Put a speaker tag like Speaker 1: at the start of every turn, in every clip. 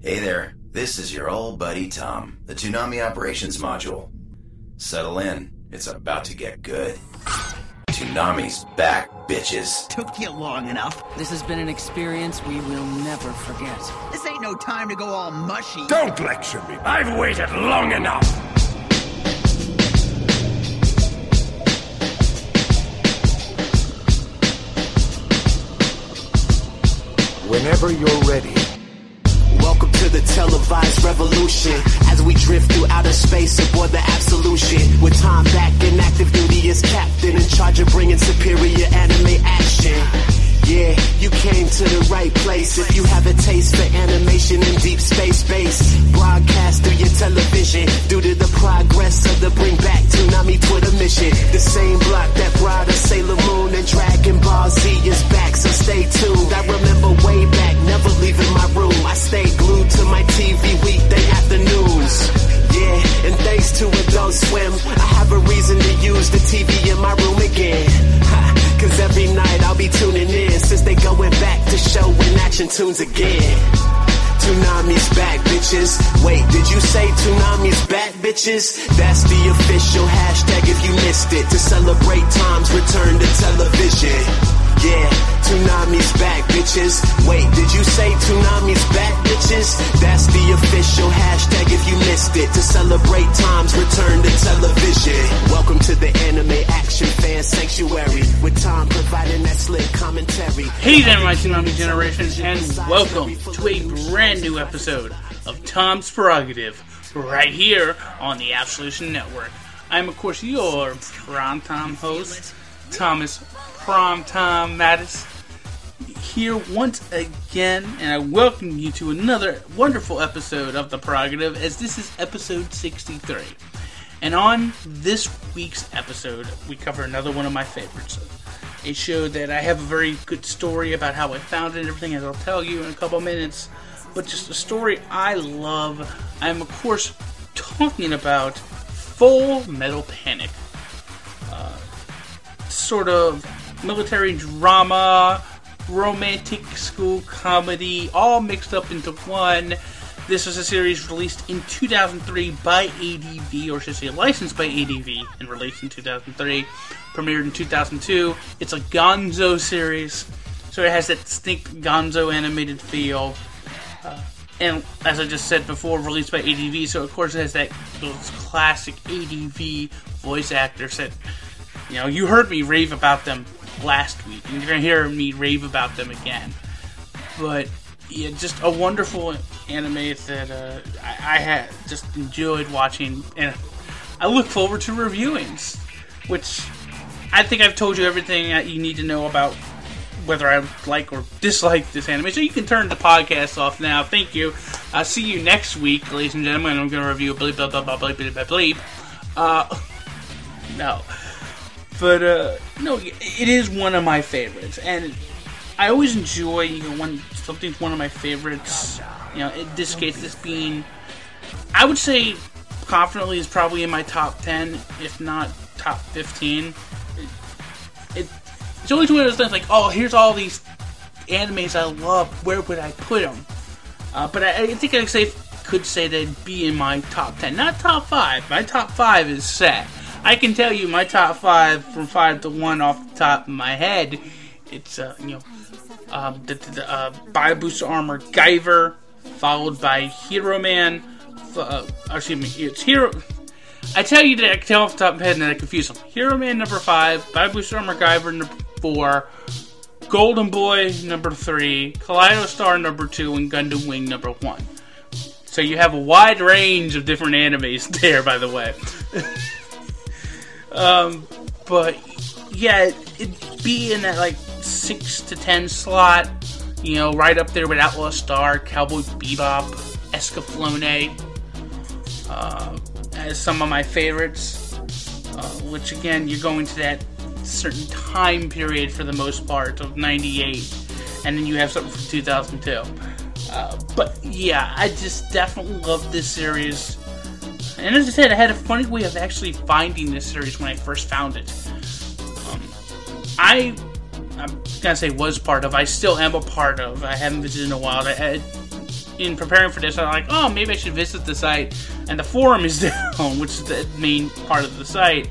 Speaker 1: Hey there, this is your old buddy Tom, the Toonami Operations Module. Settle in, it's about to get good. Toonami's back, bitches.
Speaker 2: Took you long enough.
Speaker 3: This has been an experience we will never forget.
Speaker 2: This ain't no time to go all mushy.
Speaker 4: Don't lecture me. I've waited long enough. Whenever you're ready.
Speaker 5: Welcome to the televised revolution. As we drift through outer space aboard the Absolution. With Tom back in active duty as captain, in charge of bringing superior anime action. Yeah, you came to the right place. If you have a taste for animation in deep space broadcast through your television. Due to the progress of the Bring Back Toonami Twitter mission. The same block that brought us Sailor Moon and Dragon Ball Z is back, so stay tuned. I remember way back, never leaving my room. I stayed glued to my TV weekday afternoons. Yeah, and thanks to Adult Swim, I have a reason to use the TV in my room again. Cause every night I'll be tuning in, since they going back to showing action tunes again. Toonami's back, bitches. Wait, did you say Toonami's back, bitches? That's the official hashtag if you missed it, to celebrate Tom's return to television. Yeah, Toonami's back, bitches. Wait, did you say Toonami's back, bitches? That's the official hashtag if you missed it, to celebrate Tom's return to television. Welcome to the Anime Action Fan Sanctuary, with Tom providing that slick commentary.
Speaker 6: Hey there, my Toonami generation, and welcome to a brand new episode of Tom's Prerogative, right here on the Absolution Network. I'm, of course, your Prom-Tom host, Thomas Prom-Tom Mattis, here once again, and I welcome you to another wonderful episode of The Prerogative, as this is episode 63. And on this week's episode, we cover another one of my favorites. A show that I have a very good story about how I found it and everything, as I'll tell you in a couple minutes. But just a story I love. I'm, of course, talking about Full Metal Panic. Sort of military drama, romantic school comedy, all mixed up into one. This was a series released in 2003 by ADV, or should I say licensed by ADV and released in 2003, premiered in 2002. It's a Gonzo series, so it has that distinct Gonzo animated feel. And as I just said before, released by ADV, so of course it has those classic ADV voice actors that, you know, you heard me rave about them last week, and you're going to hear me rave about them again. But, yeah, just a wonderful anime that I had just enjoyed watching, and I look forward to reviewing, which I think I've told you everything that you need to know about whether I like or dislike this anime, so you can turn the podcast off now. Thank you. I'll see you next week, ladies and gentlemen. I'm going to review Bleep, Bleep, Bleep, Bleep, Bleep, Bleep. No. But, no, it is one of my favorites, and I always enjoy, you know, when something's one of my favorites, you know, in this case, this being, I would say, confidently is probably in my top 10, if not top 15. It's always one of those things like, oh, here's all these animes I love, where would I put them? But I think I could say they'd be in my top 10, not top 5. My top 5 is set. I can tell you my top 5 from 5 to 1 off the top of my head. It's, the Biobuster Armor Guyver, followed by Hero Man. It's Hero. I tell you that I can tell off the top of my head and then I confuse them. Hero Man number 5, Biobuster Armor Guyver number 4, Golden Boy number 3, Kaleido Star number 2, and Gundam Wing number 1. So you have a wide range of different animes there, by the way. But yeah, it'd be in that like 6 to 10 slot, you know, right up there with Outlaw Star, Cowboy Bebop, Escaflowne, as some of my favorites, which again, you're going to that certain time period for the most part of 98, and then you have something from 2002. But yeah, I just definitely love this series. And as I said, I had a funny way of actually finding this series when I first found it. I'm gonna say was part of. I still am a part of. I haven't visited in a while. in preparing for this, I'm like, oh, maybe I should visit the site. And the forum is down, which is the main part of the site.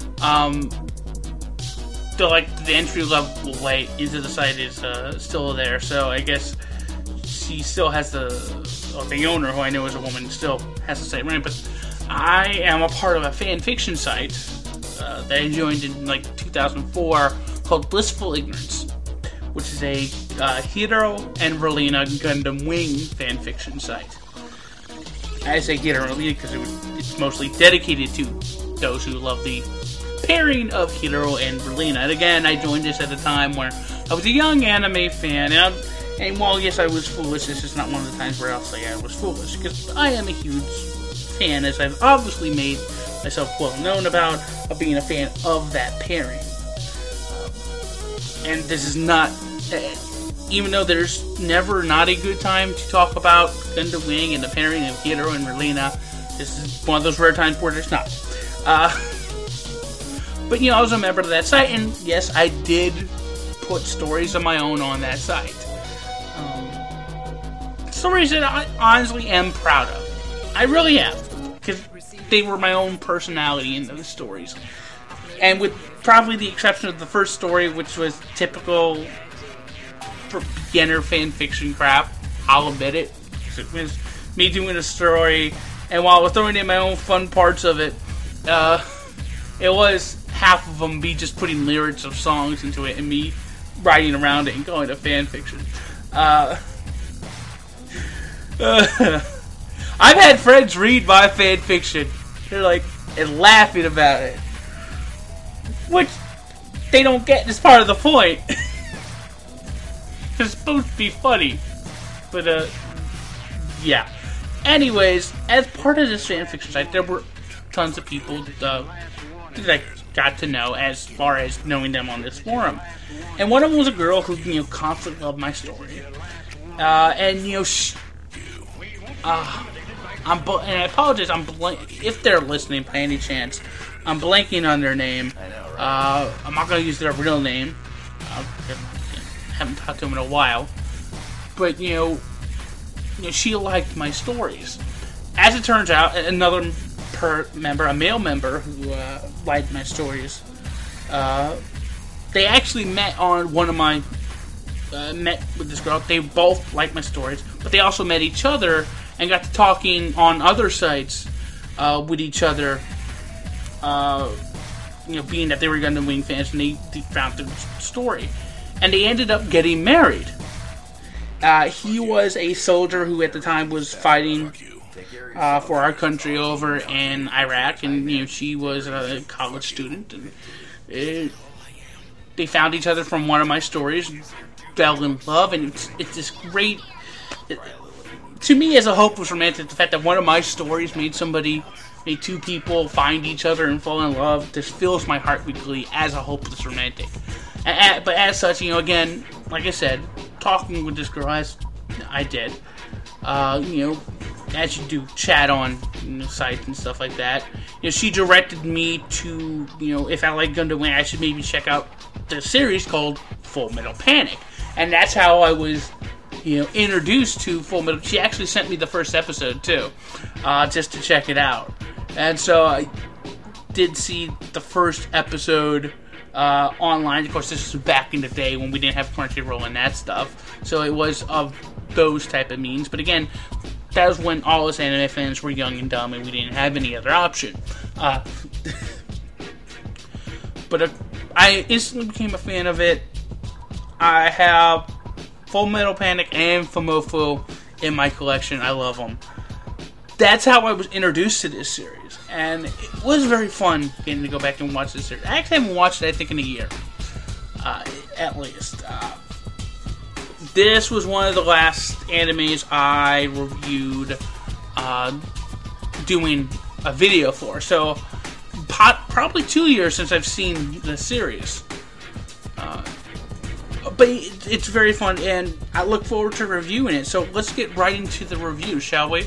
Speaker 6: So, like, the entry level way into the site is still there. So I guess she still has the owner, who I know is a woman, still has the site running. But I am a part of a fan fiction site that I joined in like 2004 called Blissful Ignorance, which is a Hiro and Relina Gundam Wing fanfiction site. I say Hiro and Relina because it's mostly dedicated to those who love the pairing of Hiro and Relina. And again, I joined this at a time where I was a young anime fan, and while yes, I was foolish, this is not one of the times where I'll say I was foolish, because I am a huge fan, as I've obviously made myself well known about, of being a fan of that pairing. And this is not, even though there's never not a good time to talk about Gundam Wing and the pairing of Hiro and Relina, this is one of those rare times where there's not. But, you know, I was a member of that site, and yes, I did put stories of my own on that site. Stories that I honestly am proud of. I really am, because they were my own personality in those stories. And with probably the exception of the first story, which was typical beginner fanfiction crap, I'll admit it. It was me doing a story, and while I was throwing in my own fun parts of it, it was half of them me just putting lyrics of songs into it and me writing around it and going to fanfiction. I've had friends read my fanfiction. They're like, and laughing about it. Which they don't get as part of the point. It's supposed to be funny. But, yeah. Anyways, as part of this fanfiction site, there were tons of people that I got to know as far as knowing them on this forum. And one of them was a girl who, you know, constantly loved my story. And, you know, and I apologize, if they're listening by any chance, I'm blanking on their name. I'm not going to use their real name. I haven't talked to them in a while. But, you know, she liked my stories. As it turns out, another member, a male member who liked my stories, they actually met on one of my, met with this girl. They both liked my stories, but they also met each other and got to talking on other sites with each other, you know, being that they were Gundam Wing fans, and they found the story. And they ended up getting married. He was a soldier who at the time was fighting for our country over in Iraq, and, you know, she was a college student. And they found each other from one of my stories, fell in love, and it's this great... to me, as a hopeless romantic, the fact that one of my stories made two people find each other and fall in love, this fills my heart weekly as a hopeless romantic. But as such, you know, again, like I said, talking with this girl as I did, you know, as you do, chat on, you know, sites and stuff like that. You know, she directed me to, you know, if I like Gundam Wing, I should maybe check out the series called Full Metal Panic. And that's how I was, you know, introduced to Full Metal. She actually sent me the first episode too, just to check it out. And so I did see the first episode online. Of course, this was back in the day when we didn't have Crunchyroll and that stuff. So it was of those type of means. But again, that was when all us anime fans were young and dumb and we didn't have any other option. But I instantly became a fan of it. I have Full Metal Panic and Fumoffu in my collection. I love them. That's how I was introduced to this series. And it was very fun getting to go back and watch this series. I actually haven't watched it, I think, in a year. At least. This was one of the last animes I reviewed doing a video for. So, probably 2 years since I've seen the series. But it's very fun, and I look forward to reviewing it. So let's get right into the review, shall we?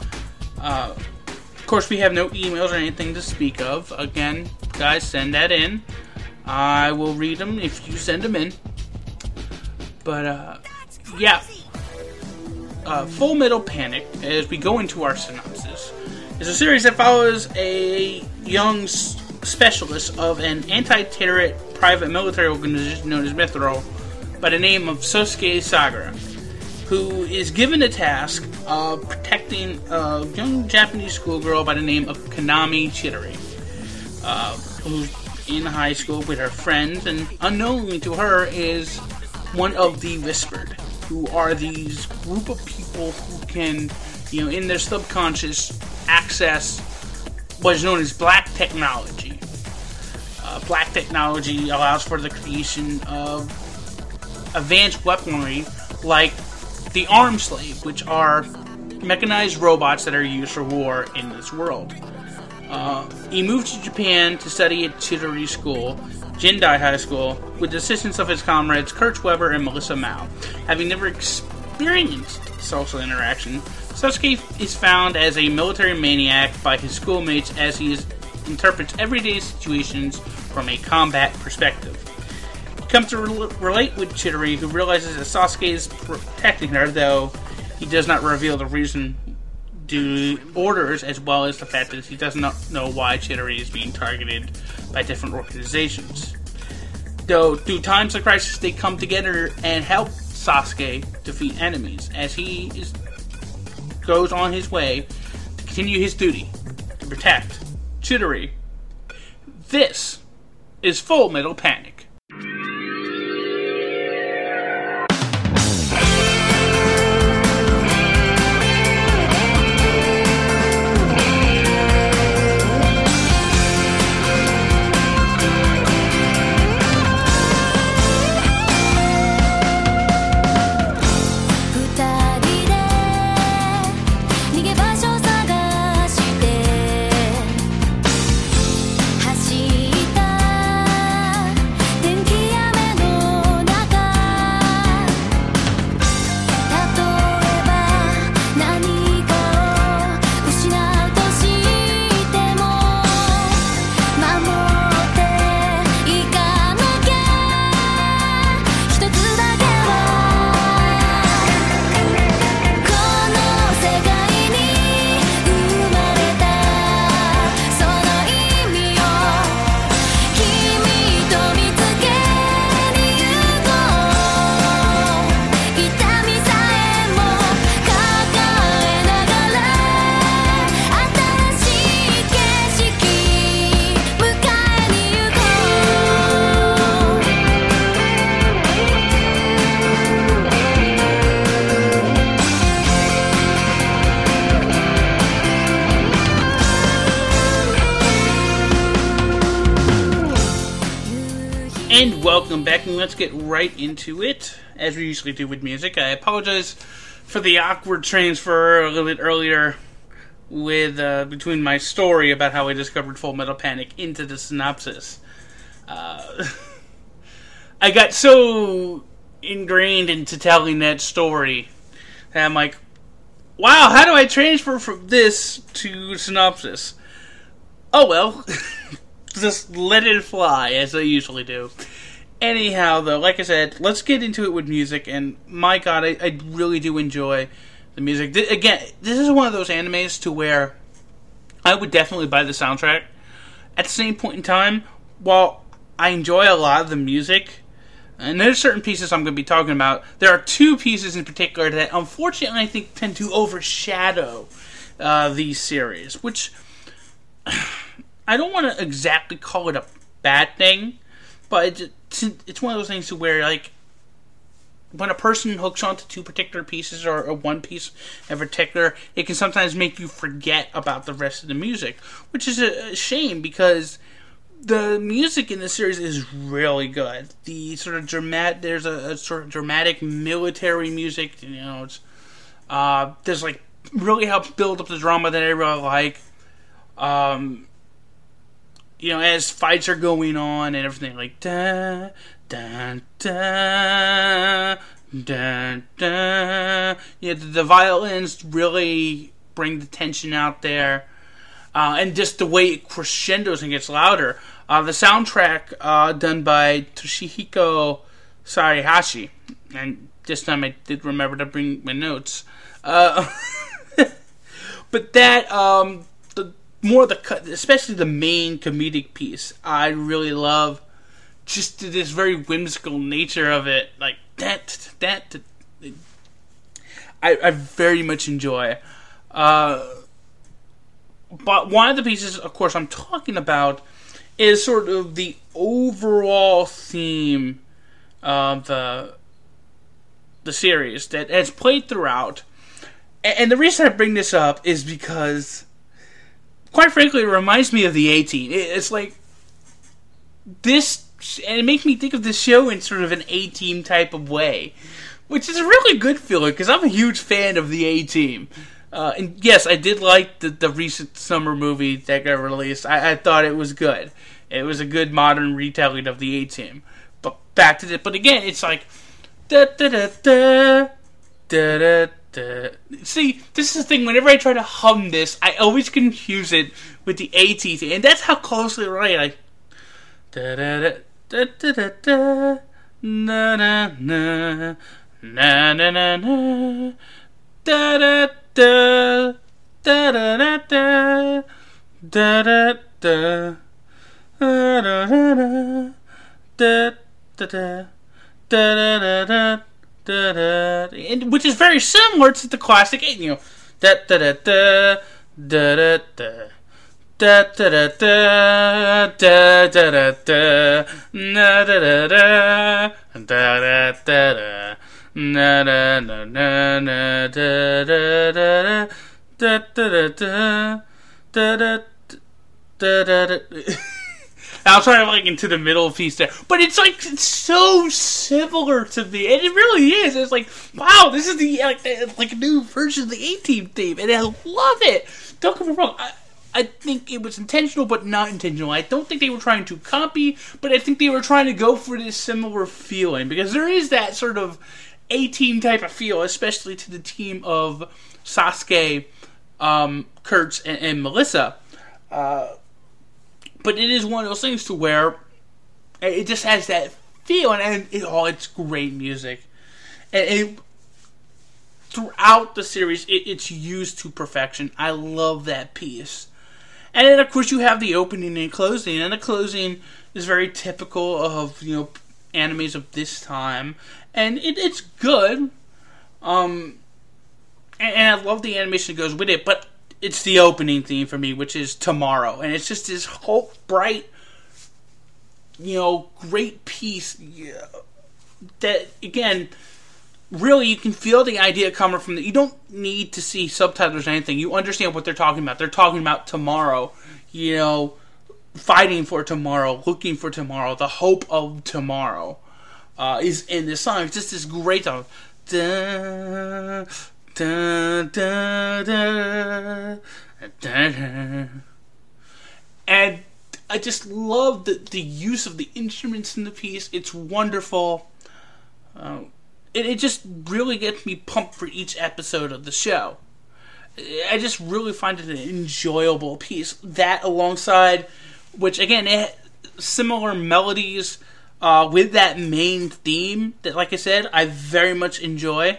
Speaker 6: Of course, we have no emails or anything to speak of. Again, guys, send that in. I will read them if you send them in. But, yeah. Full Metal Panic, as we go into our synopsis, is a series that follows a young specialist of an anti-terrorist private military organization known as Mithril by the name of Sosuke Sagara, who is given the task of protecting a young Japanese schoolgirl by the name of Kanami Chidori, who's in high school with her friends, and unknowingly to her is one of the Whispered, who are these group of people who can, in their subconscious, access what is known as black technology. Black technology allows for the creation of advanced weaponry like the Arm Slave, which are mechanized robots that are used for war in this world. He moved to Japan to study at Chidori School, Jindai High School, with the assistance of his comrades Kurt Weber and Melissa Mao. Having never experienced social interaction, Sosuke is found as a military maniac by his schoolmates as he interprets everyday situations from a combat perspective. He comes to relate with Chidori, who realizes that Sasuke is protecting her, though he does not reveal the reason due to orders, as well as the fact that he does not know why Chidori is being targeted by different organizations. Though, through times of crisis, they come together and help Sasuke defeat enemies, as he goes on his way to continue his duty to protect Chidori. This is Full Metal Panic. And welcome back, and let's get right into it, as we usually do with music. I apologize for the awkward transfer a little bit earlier with between my story about how I discovered Full Metal Panic into the synopsis. I got so ingrained into telling that story that I'm like, wow, how do I transfer from this to synopsis? Oh well. Just let it fly, as I usually do. Anyhow, though, like I said, let's get into it with music, and my god, I really do enjoy the music. Again, this is one of those animes to where I would definitely buy the soundtrack. At the same point in time, while I enjoy a lot of the music, and there's certain pieces I'm going to be talking about, there are two pieces in particular that, unfortunately, I think tend to overshadow these series, which I don't want to exactly call it a bad thing, but it's one of those things to where, like, when a person hooks onto two particular pieces or one piece in particular, it can sometimes make you forget about the rest of the music, which is a shame because the music in this series is really good. The sort of there's a sort of dramatic military music, it's there's like really helps build up the drama that I really like. As fights are going on and everything, like da da da da da. The violins really bring the tension out there, and just the way it crescendos and gets louder. The soundtrack done by Toshihiko Sarihashi, and this time I did remember to bring my notes. But that, especially the main comedic piece, I really love. Just this very whimsical nature of it, like that. I very much enjoy. But one of the pieces, of course, I'm talking about is sort of the overall theme of the series that has played throughout. And the reason I bring this up is because, quite frankly, it reminds me of the A-Team. It's like this, and it makes me think of this show in sort of an A-Team type of way, which is a really good feeling because I'm a huge fan of the A-Team. And yes, I did like the recent summer movie that got released. I thought it was good. It was a good modern retelling of the A-Team. But back to this. But again, it's like da da da da da da da. See, this is the thing. Whenever I try to hum this, I always confuse it with the A-Team thing, and that's how closely right. Da da da da da da da na na na na na na na da da da da da da da da da. And which is very similar to the classic, you know, da da da da da da da. Da da da da da da da da na da da da da da da na na na na na da da da da da da da da da. I'll try to like into the middle piece there, but it's so similar to me, and it really is. It's like, wow, this is like a new version of the A-Team theme, and I love it. Don't get me wrong. I think it was intentional, but not intentional. I don't think they were trying to copy, but I think they were trying to go for this similar feeling, because there is that sort of A-Team type of feel, especially to the team of Sasuke, Kurtz, and Melissa. But it is one of those things to where it just has that feel, and it's great music. And throughout the series, it's used to perfection. I love that piece. And then, of course, you have the opening and closing. And the closing is very typical of, you know, animes of this time. And it's good. And I love the animation that goes with it. But it's the opening theme for me, which is Tomorrow. And it's just this whole bright, you know, great piece that, again, really you can feel the idea coming from you don't need to see subtitles or anything. You understand what they're talking about. They're talking about tomorrow, you know, fighting for tomorrow, looking for tomorrow, the hope of tomorrow is in this song. It's just this great song. Da, da, da, da, da, da. And I just love the use of the instruments in the piece. It's wonderful. It just really gets me pumped for each episode of the show. I just really find it an enjoyable piece. That alongside, which again, similar melodies with that main theme that, like I said, I very much enjoy.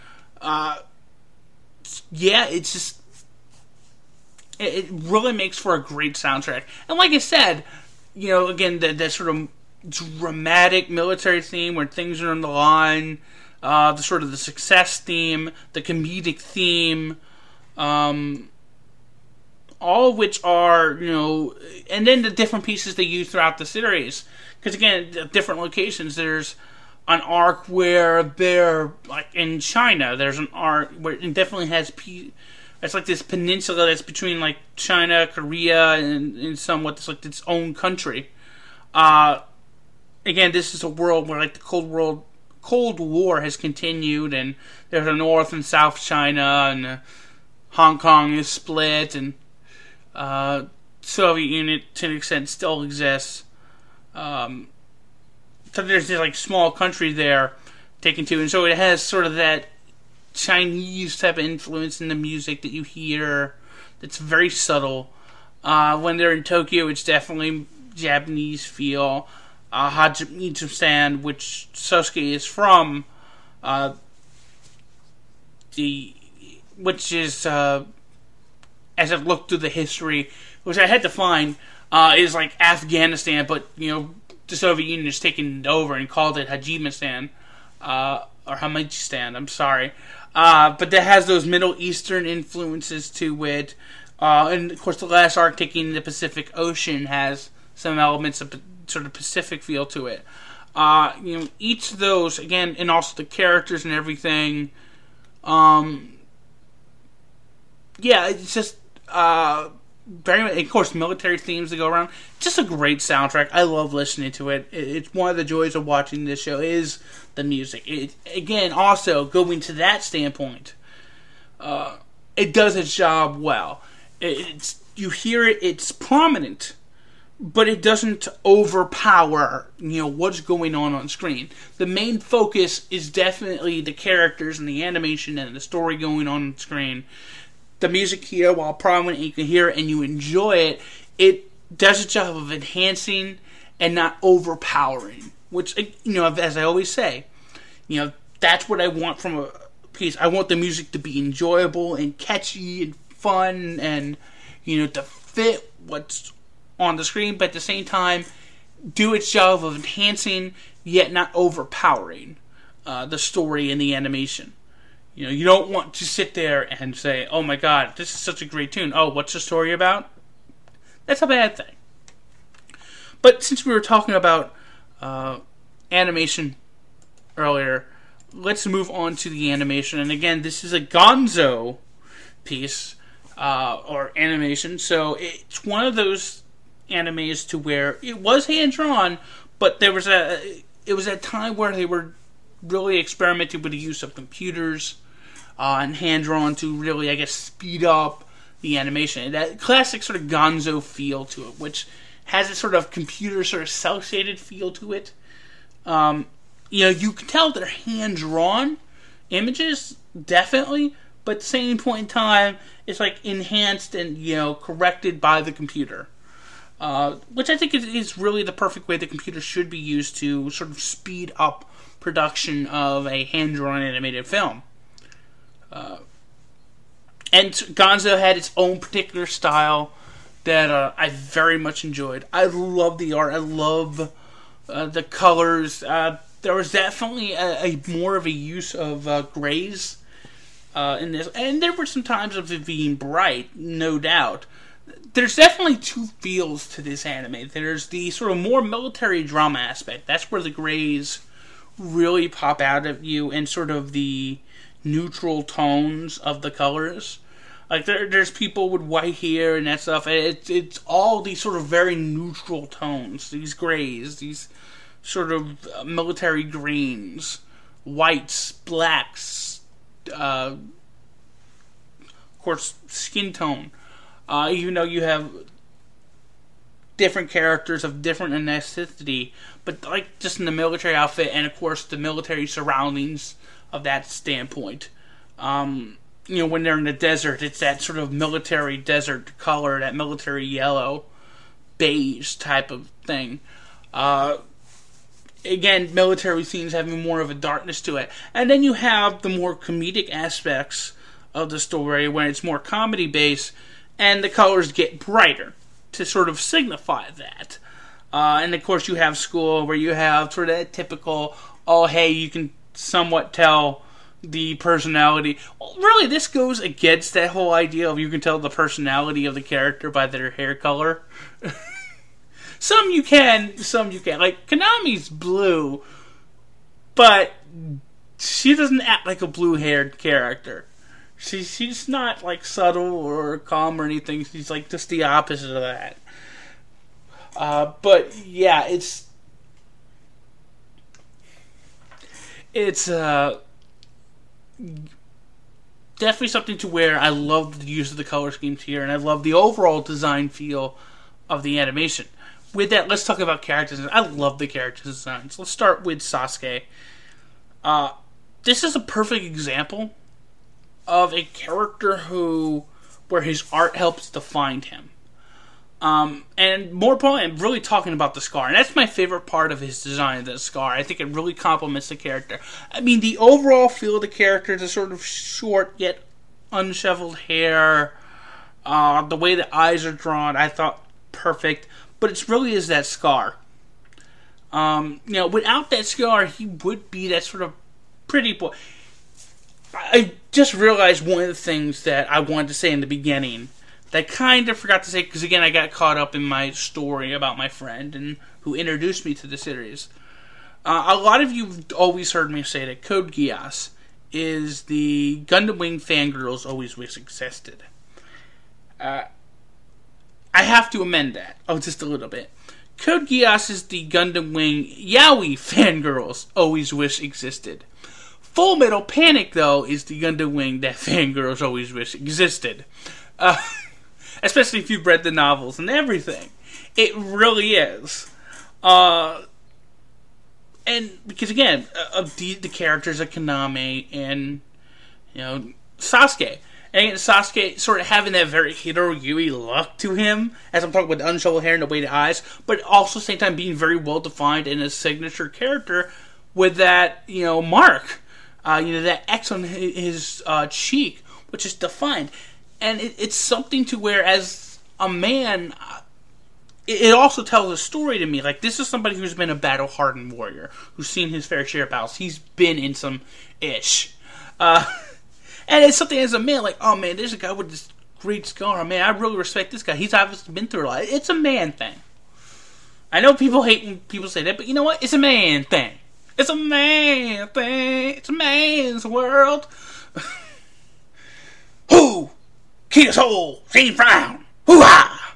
Speaker 6: Yeah, it's just... It really makes for a great soundtrack. And like I said, you know, again, that sort of dramatic military theme where things are on the line, the sort of the success theme, the comedic theme, all of which are, you know, and then the different pieces they use throughout the series. Because again, different locations, there's an arc where they're, like, in China, there's an arc where it definitely has... It's like this peninsula that's between, like, China, Korea, and somewhat it's like its own country. Again, this is a world where, like, the Cold War has continued, and there's a North and South China, and Hong Kong is split, and Soviet Union, to an extent, still exists. So there's this, like, small country there taken to, and so it has sort of that Chinese type of influence in the music that you hear that's very subtle. When they're in Tokyo, it's definitely Japanese feel. Hajime-san, which Sasuke is from, the which is, as I've looked through the history, which I had to find, is like Afghanistan, but, the Soviet Union has taken it over and called it Hajimistan, or Hamajistan, I'm sorry. But that has those Middle Eastern influences to it. And, of course, the last arc taking the Pacific Ocean has some elements of sort of Pacific feel to it. Each of those, again, and also the characters and everything, it's just, very much, of course, military themes that go around. Just a great soundtrack. I love listening to it. It's one of the joys of watching this show is the music. Again, also, going to that standpoint, it does its job well. You hear it, it's prominent, but it doesn't overpower, what's going on screen. The main focus is definitely the characters and the animation and the story going on screen. The music here, while prominent, you can hear it and you enjoy it. It does a job of enhancing and not overpowering. Which, as I always say, that's what I want from a piece. I want the music to be enjoyable and catchy and fun and, to fit what's on the screen, but at the same time, do its job of enhancing, yet not overpowering the story and the animation. You don't want to sit there and say, oh my god, this is such a great tune. Oh, what's the story about? That's a bad thing. But since we were talking about animation earlier, let's move on to the animation. And again, this is a Gonzo piece, or animation. So it's one of those animes to where it was hand-drawn, but it was a time where they were really experimenting with the use of computers and hand-drawn to really, I guess, speed up the animation. That classic sort of Gonzo feel to it, which has a sort of computer sort of cel-shaded feel to it. You can tell they're hand-drawn images, definitely, but at the same point in time, it's like enhanced and, corrected by the computer. Which I think is really the perfect way the computer should be used to sort of speed up production of a hand-drawn animated film. And Gonzo had its own particular style that I very much enjoyed. I love the art. I love the colors. There was definitely a more of a use of grays in this. And there were some times of it being bright, no doubt. There's definitely two feels to this anime. There's the sort of more military drama aspect. That's where the grays really pop out at you, and sort of the neutral tones of the colors. Like there's people with white hair and that stuff. It's all these sort of very neutral tones. These grays, these sort of military greens, whites, blacks, of course, skin tone. Even though you have different characters of different ethnicity, but like just in the military outfit, and of course the military surroundings of that standpoint. When they're in the desert, it's that sort of military desert color, that military yellow, beige type of thing. Again, military scenes having more of a darkness to it. And then you have the more comedic aspects of the story, when it's more comedy-based, and the colors get brighter to sort of signify that. And of course you have school, where you have sort of that typical, oh hey, you can somewhat tell the personality. Well, really, this goes against that whole idea of you can tell the personality of the character by their hair color. Some you can, some you can't. Like, Konami's blue, but she doesn't act like a blue-haired character. She's not, like, subtle or calm or anything. She's, like, just the opposite of that. But, yeah, it's definitely something to where I love the use of the color schemes here, and I love the overall design feel of the animation. With that, let's talk about characters. I love the character designs. Let's start with Sasuke. This is a perfect example of a character where his art helps define him. And more importantly, I'm really talking about the scar. And that's my favorite part of his design, the scar. I think it really complements the character. I mean, the overall feel of the character is a sort of short, yet unshoveled hair, the way the eyes are drawn, I thought perfect. But it really is that scar. Without that scar, he would be that sort of pretty boy. I just realized one of the things that I wanted to say in the beginning that I kind of forgot to say, because again, I got caught up in my story about my friend and who introduced me to the series. A lot of you have always heard me say that Code Geass is the Gundam Wing fangirls always wish existed. I have to amend that. Just a little bit. Code Geass is the Gundam Wing Yaoi fangirls always wish existed. Full Metal Panic, though, is the Gundam Wing that fangirls always wish existed. Especially if you've read the novels and everything. It really is. And because, again, of the characters of Kaname and, Sasuke. And again, Sasuke sort of having that very Hiro Yui look to him, as I'm talking about the unshoveled hair and the weighted eyes, but also at the same time being very well defined in a signature character with that, mark. That X on his cheek, which is defined. And it's something to where, as a man, it also tells a story to me. Like, this is somebody who's been a battle-hardened warrior, who's seen his fair share of battles. He's been in some ish. And it's something as a man, like, oh man, there's a guy with this great scar. Man, I really respect this guy. He's obviously been through a lot. It's a man thing. I know people hate when people say that, but you know what? It's a man thing. It's a man thing. It's a man's world. Who? Keep his whole same frown. Hoo-ha!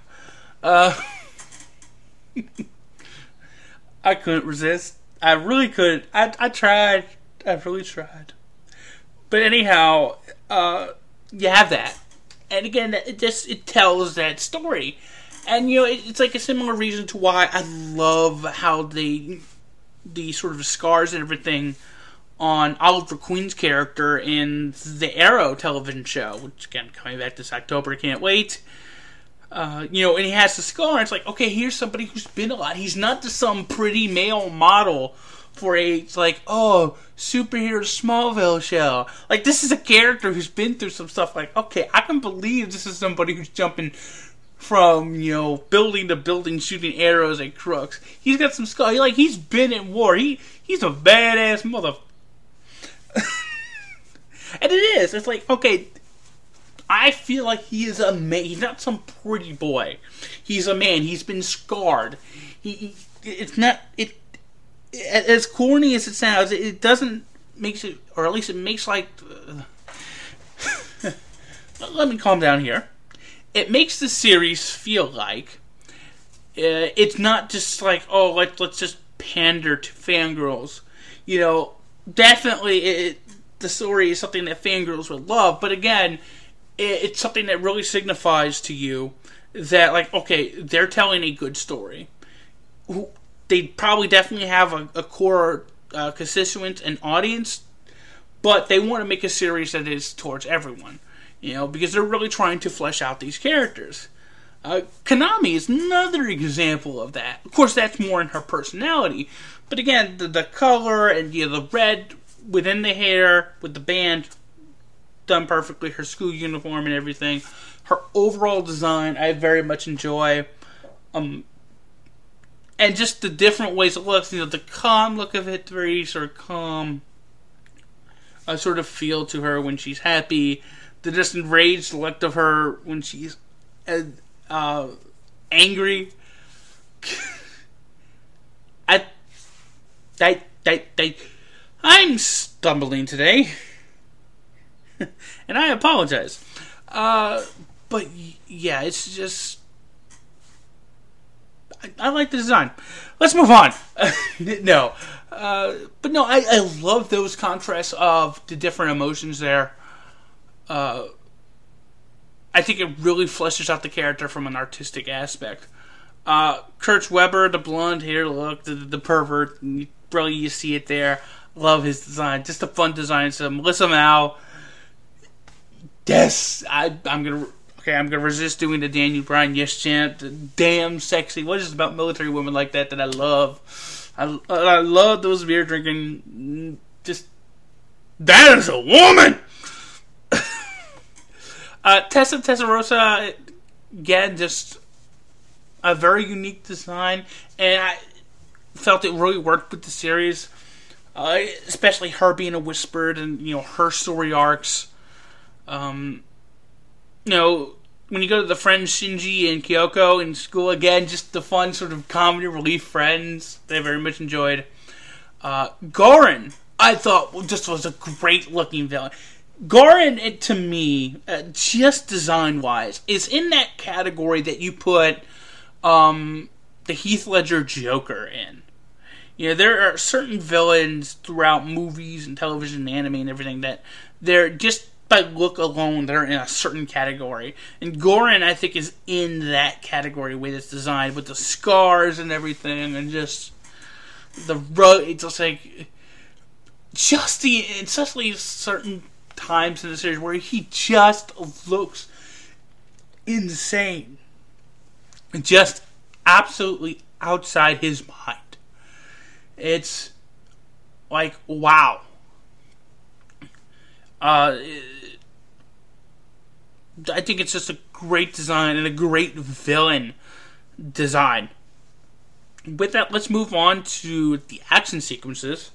Speaker 6: I couldn't resist. I really couldn't. I tried. I really tried. But anyhow, you have that. And again, it tells that story. And, it's like a similar reason to why I love how the sort of scars and everything on Oliver Queen's character in the Arrow television show, which, again, coming back this October, can't wait. And he has the scar, and it's like, okay, here's somebody who's been a lot. He's not just some pretty male model for superhero Smallville show. Like, this is a character who's been through some stuff. Like, okay, I can believe this is somebody who's jumping from, building to building, shooting arrows at crooks. He's got some skull. He's been in war. He's a badass mother. And it is. It's like, okay, I feel like he is a man. He's not some pretty boy. He's a man. He's been scarred. It's not, as corny as it sounds, it doesn't make it, or at least it makes let me calm down here. It makes the series feel like it's not just like, oh, let's just pander to fangirls. Definitely the story is something that fangirls would love, but again, it's something that really signifies to you that, like, okay, they're telling a good story. They probably definitely have a core constituent and audience, but they want to make a series that is towards everyone. Because they're really trying to flesh out these characters. Kaname is another example of that. Of course, that's more in her personality. But again, the color and the red within the hair with the band done perfectly. Her school uniform and everything. Her overall design, I very much enjoy. And just the different ways it looks. The calm look of it, very sort of calm sort of feel to her when she's happy. The just enraged look of her when she's angry. I'm stumbling today, and I apologize. But yeah, it's just I like the design. Let's move on. No, but no, I love those contrasts of the different emotions there. I think it really fleshes out the character from an artistic aspect. Kurt Weber, the blonde hair look, the pervert, really you see it there. Love his design, just a fun design. So Melissa Mao, yes, I'm gonna resist doing the Daniel Bryan yes chant. Damn sexy. What is it about military women like that I love? I love those beer drinking. Just that is a woman. Testarossa, again, just a very unique design, and I felt it really worked with the series, especially her being a Whispered and, her story arcs. When you go to the friends Shinji and Kyoko in school, again, just the fun sort of comedy relief friends that I very much enjoyed. Garen, I thought, just was a great looking villain. Garen, to me, just design-wise, is in that category that you put the Heath Ledger Joker in. There are certain villains throughout movies and television and anime and everything that they're just by look alone, they're in a certain category. And Garen, I think, is in that category, the way it's designed, with the scars and everything, and just it's just like, especially certain times in the series where he just looks insane. Just absolutely outside his mind. It's like, wow. I think it's just a great design and a great villain design. With that, let's move on to the action sequences.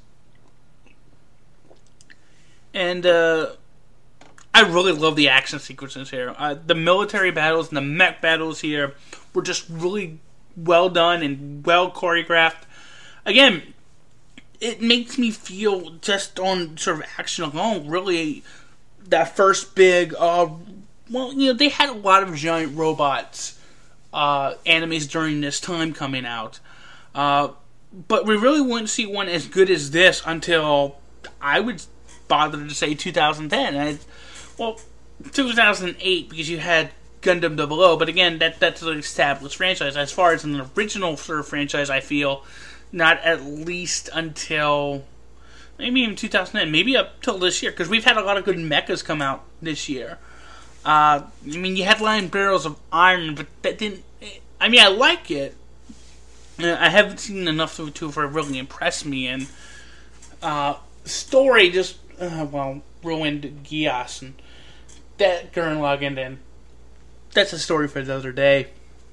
Speaker 6: And I really love the action sequences here. The military battles and the mech battles here were just really well done and well choreographed. Again, it makes me feel, just on sort of action alone, really that first big, they had a lot of giant robots animes during this time coming out. But we really wouldn't see one as good as this until, I would bother to say, 2010. 2008, because you had Gundam 00, but again, that's an established franchise. As far as an original sort of franchise, I feel, not at least until maybe even 2010, maybe up till this year, because we've had a lot of good mechas come out this year. You had Lion Barrels of Iron, but that didn't. I like it. I haven't seen enough of it to really impress me, and story just ruined Geass and that Gurren Lagann, and that's a story for the other day.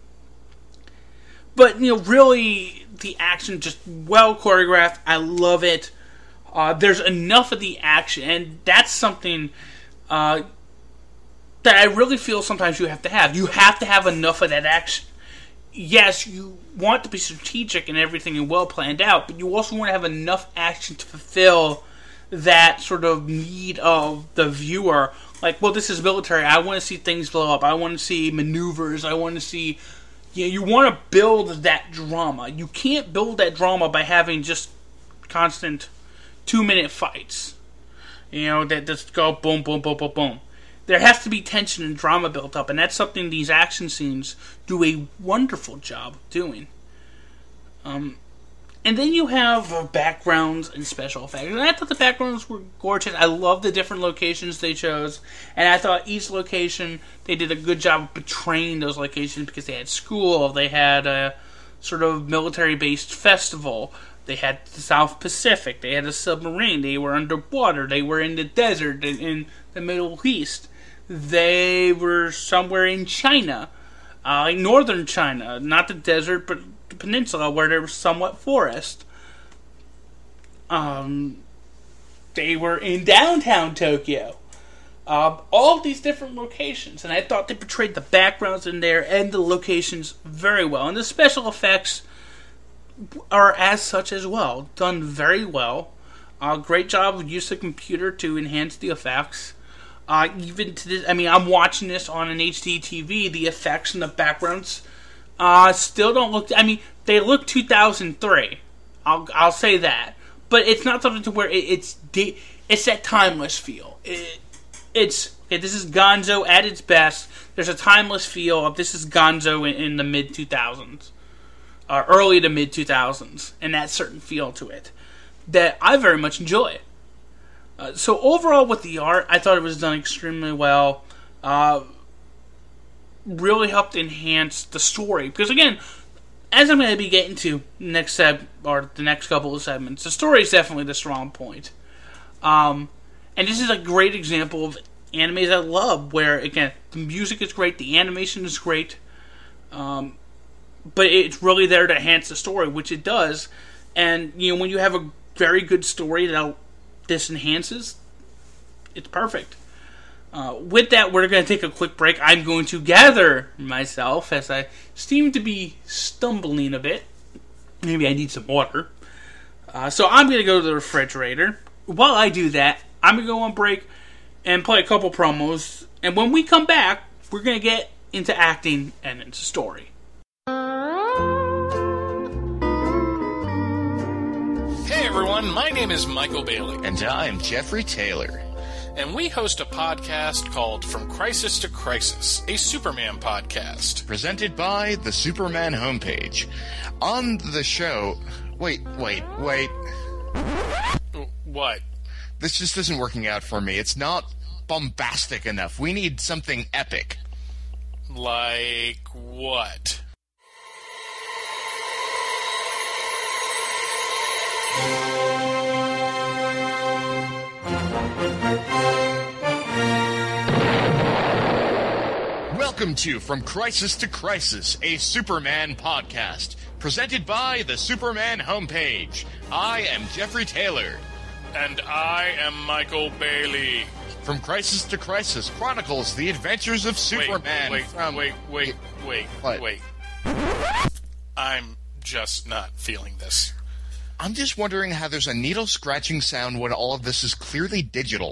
Speaker 6: But really, the action just well choreographed. I love it. There's enough of the action, and that's something that I really feel sometimes you have to have. You have to have enough of that action. Yes, you want to be strategic and everything and well planned out, but you also want to have enough action to fulfill that sort of need of the viewer. Like, this is military. I want to see things blow up. I want to see maneuvers. I want to see... you want to build that drama. You can't build that drama by having just constant 2-minute fights. That just go boom, boom, boom, boom, boom. There has to be tension and drama built up, and that's something these action scenes do a wonderful job of doing. And then you have backgrounds and special effects. And I thought the backgrounds were gorgeous. I love the different locations they chose. And I thought each location, they did a good job of portraying those locations, because they had school, they had a sort of military-based festival, they had the South Pacific, they had a submarine, they were underwater, they were in the desert in the Middle East, they were somewhere in China, northern China, not the desert, but the peninsula where there was somewhat forest. They were in downtown Tokyo. All these different locations, and I thought they portrayed the backgrounds in there and the locations very well. And the special effects are as such as well, done very well. Great job of use of computer to enhance the effects. Even to this, I'm watching this on an HD TV. The effects and the backgrounds still don't look. They look 2003. I'll say that, but it's not something to where it's that timeless feel. This is Gonzo at its best. There's a timeless feel of this is Gonzo in the mid 2000s, early to mid 2000s, and that certain feel to it that I very much enjoy. So overall, with the art, I thought it was done extremely well. Really helped enhance the story, because again, as I'm going to be getting to the next couple of segments, the story is definitely the strong point. And this is a great example of animes I love, where, again, the music is great, the animation is great, but it's really there to enhance the story, which it does. And, when you have a very good story that this enhances, it's perfect. With that, we're going to take a quick break. I'm going to gather myself, as I seem to be stumbling a bit. Maybe I need some water. So I'm going to go to the refrigerator. While I do that, I'm going to go on break and play a couple promos. And when we come back, we're going to get into acting and into story.
Speaker 7: Hey everyone, my name is Michael Bailey.
Speaker 8: And I'm Jeffrey Taylor.
Speaker 7: And we host a podcast called From Crisis to Crisis, a Superman podcast.
Speaker 8: Presented by the Superman homepage. On the show... Wait.
Speaker 7: What?
Speaker 8: This just isn't working out for me. It's not bombastic enough. We need something epic.
Speaker 7: Like what?
Speaker 8: Welcome to From Crisis to Crisis, a Superman podcast, presented by the Superman homepage. I am Jeffrey Taylor.
Speaker 7: And I am Michael Bailey.
Speaker 8: From Crisis to Crisis chronicles the adventures of Superman.
Speaker 7: Wait.
Speaker 8: What?
Speaker 7: I'm just not feeling this.
Speaker 8: I'm just wondering how there's a needle scratching sound when all of this is clearly digital.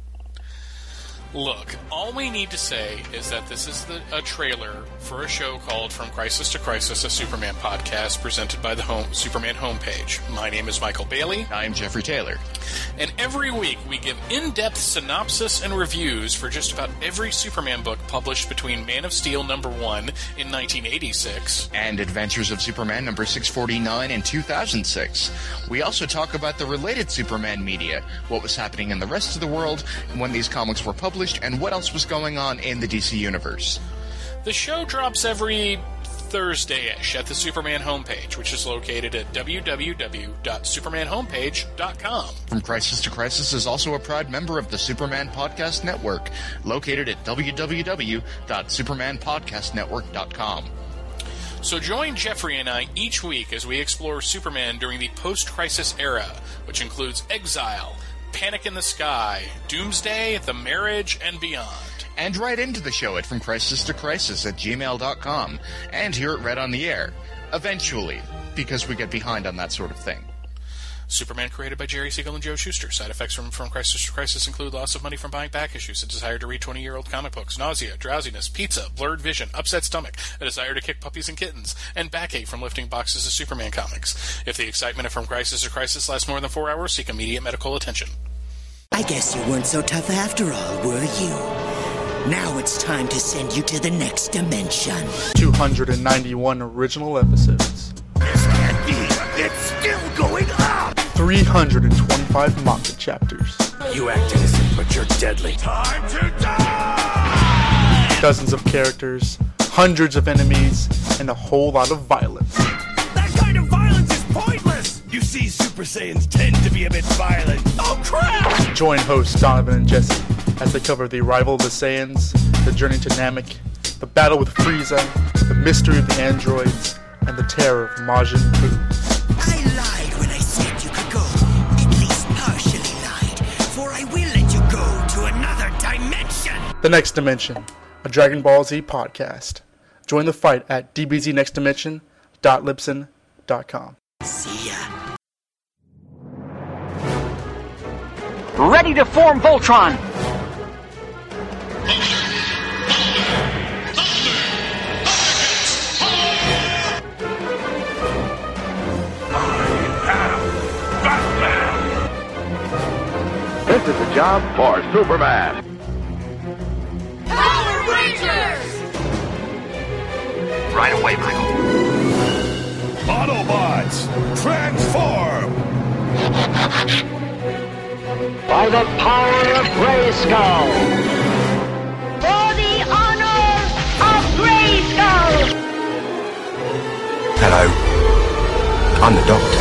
Speaker 7: Look, all we need to say is that this is a trailer for a show called From Crisis to Crisis, a Superman podcast presented by the Superman homepage. My name is Michael Bailey.
Speaker 8: I'm Jeffrey Taylor.
Speaker 7: And every week we give in-depth synopsis and reviews for just about every Superman book published between Man of Steel #1 in 1986
Speaker 8: and Adventures of Superman number 649 in 2006. We also talk about the related Superman media, what was happening in the rest of the world when these comics were published, and what else was going on in the DC Universe.
Speaker 7: The show drops every Thursday-ish at the Superman homepage, which is located at www.supermanhomepage.com.
Speaker 8: From Crisis to Crisis is also a proud member of the Superman Podcast Network, located at www.supermanpodcastnetwork.com.
Speaker 7: So join Jeffrey and I each week as we explore Superman during the post-crisis era, which includes Exile, Panic in the Sky, Doomsday, The Marriage, and beyond.
Speaker 8: And write into the show at FromCrisisToCrisis@gmail.com and hear it read on the air. Eventually, because we get behind on that sort of thing.
Speaker 7: Superman created by Jerry Siegel and Joe Shuster. Side effects from Crisis to Crisis include loss of money from buying back issues, a desire to read 20-year-old comic books, nausea, drowsiness, pizza, blurred vision, upset stomach, a desire to kick puppies and kittens, and backache from lifting boxes of Superman comics. If the excitement of From Crisis to Crisis lasts more than 4 hours, seek immediate medical attention.
Speaker 9: I guess you weren't so tough after all, were you? Now it's time to send you to the next dimension.
Speaker 10: 291 original episodes.
Speaker 4: This can't be. It's still going up.
Speaker 10: 325 manga chapters.
Speaker 4: You act innocent, but you're deadly. Time to die!
Speaker 10: Dozens of characters, hundreds of enemies, and a whole lot of violence.
Speaker 4: That kind of violence is pointless! You see, Super Saiyans tend to be a bit violent. Oh, crap!
Speaker 10: Join hosts Donovan and Jesse as they cover the arrival of the Saiyans, the journey to Namek, the battle with Frieza, the mystery of the androids, and the terror of Majin Buu.
Speaker 9: I lied when I said you could go. At least partially lied, for I will let you go to another dimension.
Speaker 10: The Next Dimension, a Dragon Ball Z podcast. Join the fight at dbznextdimension.libsyn.com.
Speaker 9: See ya.
Speaker 11: Ready to form Voltron!
Speaker 12: This is a job for Superman.
Speaker 13: Power Rangers!
Speaker 12: Right away, Michael.
Speaker 4: Autobots, transform!
Speaker 11: By the power of Grayskull!
Speaker 13: For the honor of Grayskull!
Speaker 12: Hello. I'm the Doctor.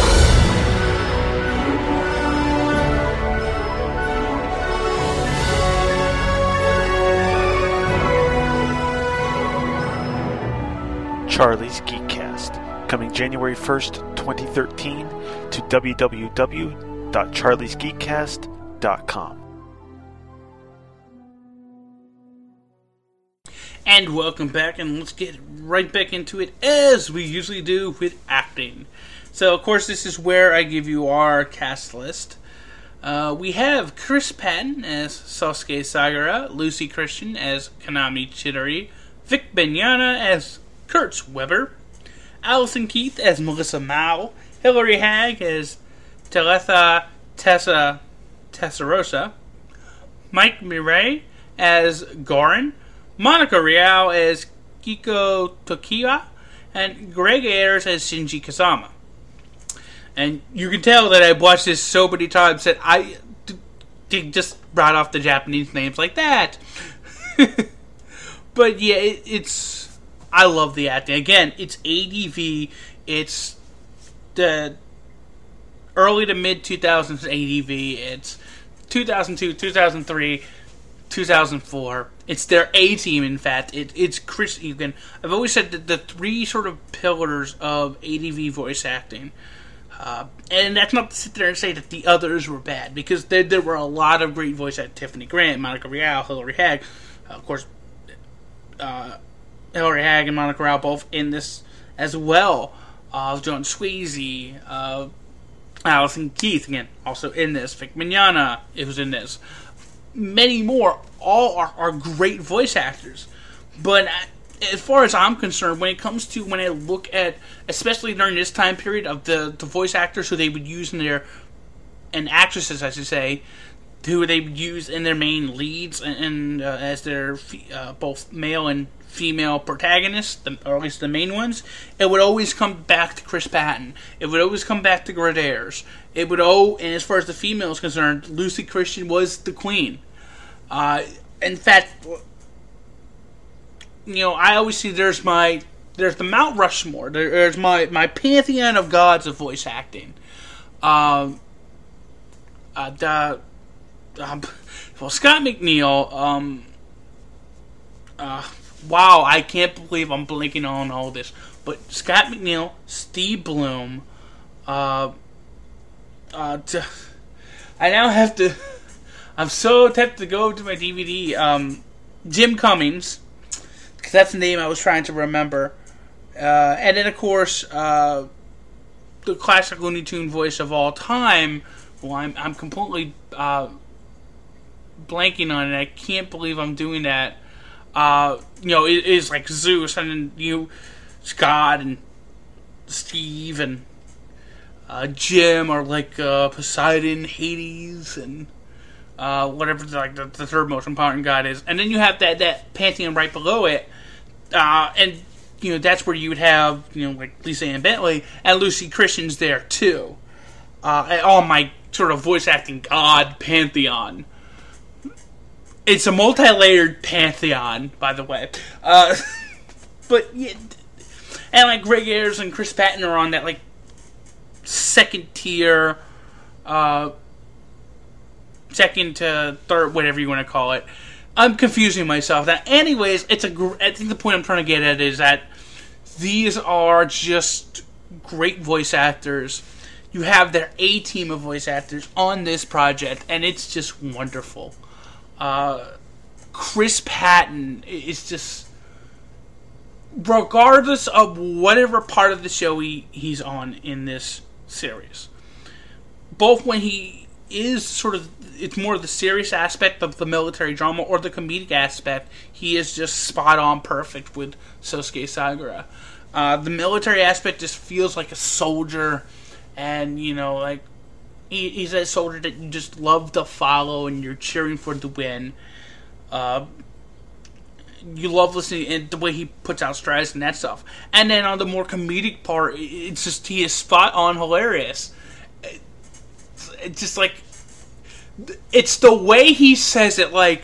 Speaker 14: Charlie's Geekcast, coming January 1st, 2013 to www.charliesgeekcast.com.
Speaker 6: And welcome back, and let's get right back into it as we usually do with acting. So, of course, this is where I give you our cast list. We have Chris Patton as Sasuke Sagara, Lucy Christian as Kanami Chidori, Vic Mignogna as Kurtz Weber, Allison Keith as Melissa Mao, Hilary Hagg as Talitha Tessarosa, Mike Mirai as Gorin, Monica Rial as Kiko Tokiwa, and Greg Ayers as Shinji Kazama. And you can tell that I've watched this so many times that I just brought off the Japanese names like that. But yeah, it's... I love the acting. Again, it's ADV. It's the early to mid 2000s ADV. It's 2002, 2003, 2004. It's their A-team, in fact. It's Chris Egan. I've always said that the three sort of pillars of ADV voice acting. And that's not to sit there and say that the others were bad, because there were a lot of great voice actors. Tiffany Grant, Monica Rial, Hilary Hagg. Of course, Hilary Hagg and Monica Rial both in this as well. John Swayze, Allison Keith, again, also in this. Vic Mignogna, it was in this. Many more, all are great voice actors. But as far as I'm concerned, when I look at, especially during this time period, of the voice actors who they would use and actresses, I should say, who they would use in their main leads and as their both male and female protagonists, or at least the main ones, it would always come back to Chris Patton. It would always come back to Greg Ayers. And as far as the female is concerned, Lucy Christian was the queen. In fact, I always see there's the Mount Rushmore. There's my pantheon of gods of voice acting. Scott McNeil. Wow, I can't believe I'm blanking on all this. But Scott McNeil, Steve Bloom. I now have to. I'm so tempted to go to my DVD. Jim Cummings, because that's the name I was trying to remember. And then, of course, the classic Looney Tune voice of all time. Well, I'm completely blanking on it. I can't believe I'm doing that. It is like Zeus, and then Scott and Steve and Jim are like Poseidon, Hades, and whatever the third most important god is. And then you have that pantheon right below it, and that's where you would have like Lisa Ann Bentley and Lucy Christian's there too. All my sort of voice acting god pantheon. It's a multi-layered pantheon, by the way. But yeah, and like Greg Ayers and Chris Patton are on that like second tier, second to third, whatever you want to call it. I'm confusing myself. Now, anyways, I think the point I'm trying to get at is that these are just great voice actors. You have their A-team of voice actors on this project, and it's just wonderful. Chris Patton is just, regardless of whatever part of the show he's on in this series, both when he is sort of, it's more the serious aspect of the military drama or the comedic aspect, he is just spot on perfect with Sosuke Sagara. The military aspect just feels like a soldier, and like he's that soldier that you just love to follow and you're cheering for the win. You love listening and the way he puts out strides and that stuff. And then on the more comedic part, it's just, he is spot on hilarious. It's just like, it's the way he says it, like,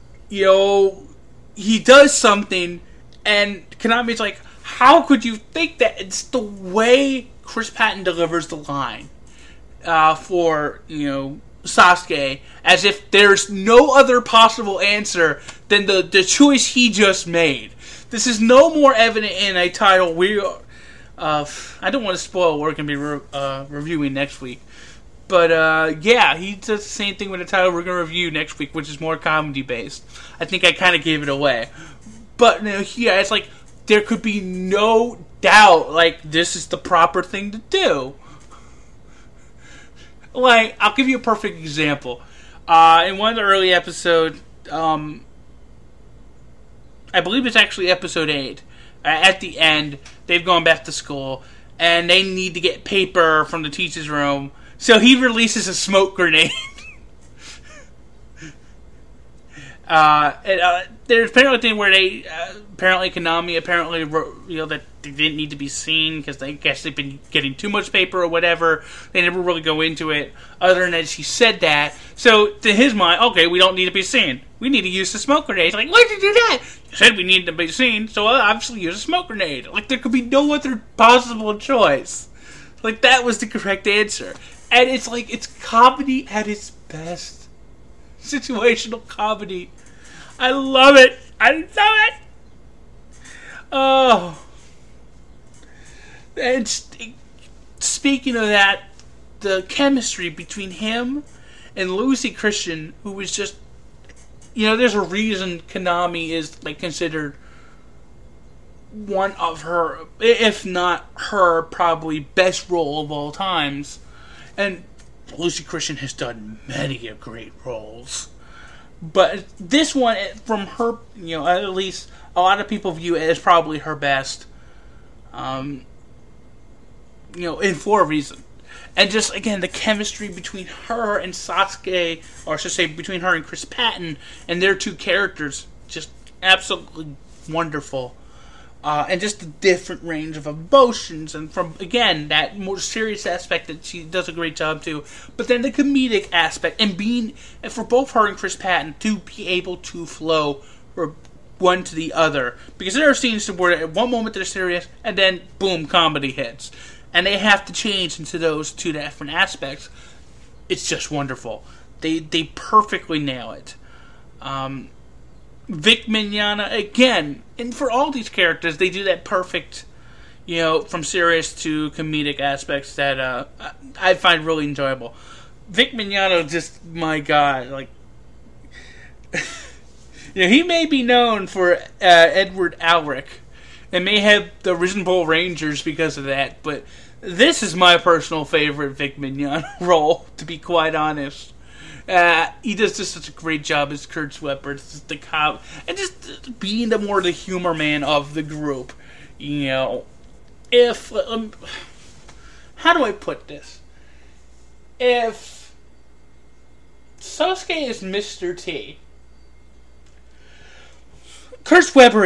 Speaker 6: he does something and Konami's like, how could you think that? It's the way Chris Patton delivers the line for, Sasuke, as if there's no other possible answer than the choice he just made. This is no more evident in a title I don't want to spoil what we're going to be reviewing next week. But, yeah, he does the same thing with the title we're going to review next week, which is more comedy-based. I think I kind of gave it away. But, yeah, it's like, there could be no doubt, like, this is the proper thing to do. Like, I'll give you a perfect example. In one of the early episodes, I believe it's actually episode 8, at the end, they've gone back to school, and they need to get paper from the teacher's room. So he releases a smoke grenade. There's apparently a thing where they, Konami that they didn't need to be seen because they guess they've been getting too much paper or whatever. They never really go into it, other than that she said that. So to his mind, okay, we don't need to be seen. We need to use the smoke grenade. He's like, why'd you do that? You said we needed to be seen, so I'll obviously use a smoke grenade. Like, there could be no other possible choice. Like, that was the correct answer. And it's like, it's comedy at its best. Situational comedy. I love it. I love it. Oh. And speaking of that, the chemistry between him and Lucy Christian, who was just, there's a reason Konami is, like, considered one of her, if not her, probably best role of all times. And Lucy Christian has done many a great roles. But this one, from her, at least a lot of people view it as probably her best. And for a reason. And just, again, the chemistry between her and Sasuke, or I should say between her and Chris Patton, and their two characters, just absolutely wonderful. And just the different range of emotions, and from, again, that more serious aspect that she does a great job too, but then the comedic aspect, and for both her and Chris Patton to be able to flow from one to the other, because there are scenes where at one moment they're serious, and then, boom, comedy hits. And they have to change into those two different aspects. It's just wonderful. They perfectly nail it. Vic Mignogna, again, and for all these characters, they do that perfect, from serious to comedic aspects that I find really enjoyable. Vic Mignogna, just, my God, like, he may be known for Edward Elric, and may have the Risen Bull Rangers because of that, but this is my personal favorite Vic Mignogna role, to be quite honest. He does just such a great job as Kurt Schwepper, the cop, and just being the humor man of the group. If how do I put this? If Sasuke is Mr. T, Kurt Schwepper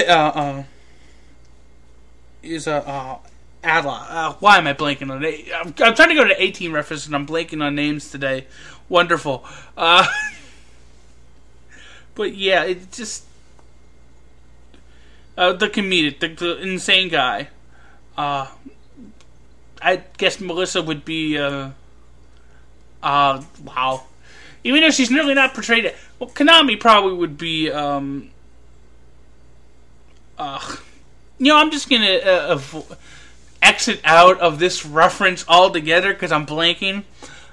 Speaker 6: is Adla. Why am I blanking on it? I'm trying to go to 18 references and I'm blanking on names today. Wonderful. But yeah, it's just the comedic, the insane guy. I guess Melissa would be wow. Even though she's nearly not portrayed it. Well, Konami probably would be I'm just gonna exit out of this reference altogether because I'm blanking.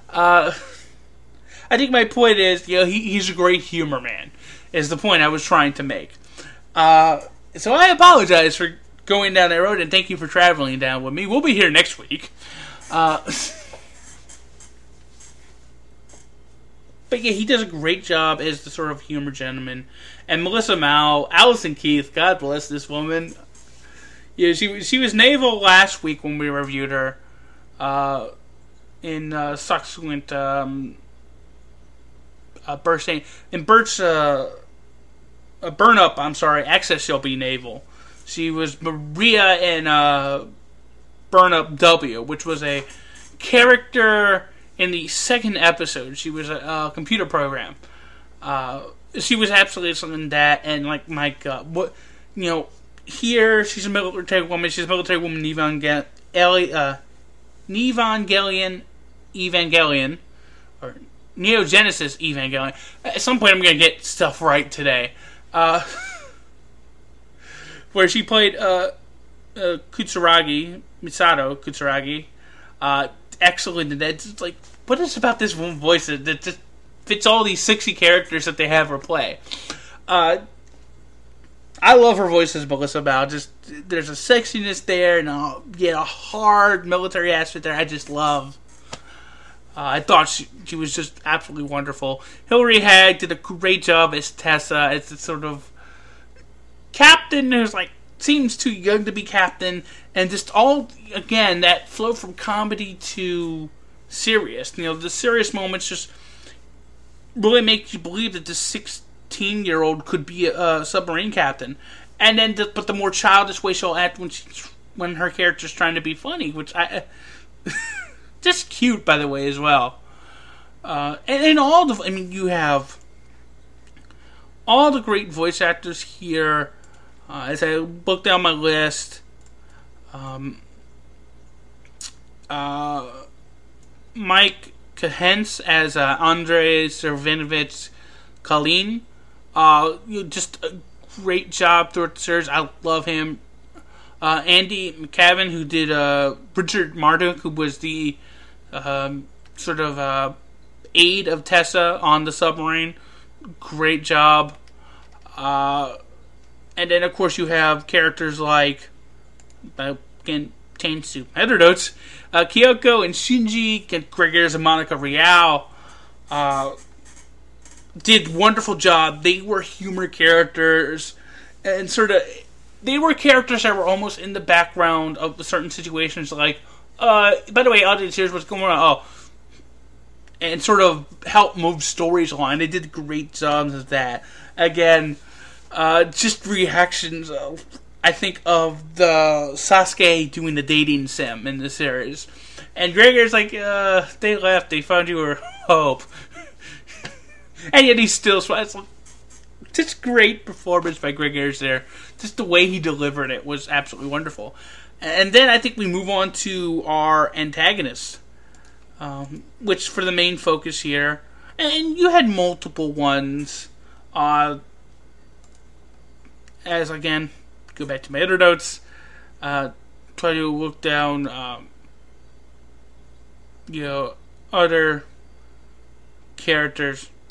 Speaker 6: I think my point is, he's a great humor man, is the point I was trying to make. So I apologize for going down that road, and thank you for traveling down with me. We'll be here next week. But yeah, he does a great job as the sort of humor gentleman. And Melissa Mao, Allison Keith, God bless this woman. Yeah, she was naval last week when we reviewed her. In subsequent Burn Up, Access she'll be naval. She was Maria in Burn Up W, which was a character in the second episode. She was a computer program. She was absolutely something in that, and like, my God, what, here she's a military woman. She's a military woman, Evangelion, or Neo Genesis Evangelion. At some point, I'm going to get stuff right today. where she played Misato Kutsuragi. Excellent, and that's like, what is about this one voice that just fits all these 60 characters that they have her play? I love her voice as Melissa Bao. Just there's a sexiness there and a hard military aspect there. I just love. I thought she was just absolutely wonderful. Hilary Hagg did a great job as Tessa, as the sort of captain who's like seems too young to be captain, and just all again that flow from comedy to serious. The serious moments just really make you believe that this 16-year-old could be a submarine captain, and then but the more childish way she'll act when her character's trying to be funny, which I just cute by the way as well. And all you have all the great voice actors here. As I look down my list, Mike Kahens as Andrei Servinovich Kalin. Just a great job throughout the series. I love him. Andy McCavan, who did Richard Marduk, who was the sort of aide of Tessa on the submarine. Great job. And then, of course, you have characters like, again, Chain Soup, Heather Notes, Kyoko and Shinji, Greg Ayres and Monica Rial, did wonderful job. They were humor characters, and they were characters that were almost in the background of certain situations, like, by the way, audience, here's what's going on, and sort of help move stories along. They did great jobs of that. Again, just reactions, I think, of the Sasuke doing the dating sim in the series. And Gregor's like, they left, they found you a hope. And yet he's still smiles. Just great performance by Greg Ayres there. Just the way he delivered it was absolutely wonderful. And then I think we move on to our antagonists, which for the main focus here. And you had multiple ones. As again, go back to my other notes, try to look down, other characters.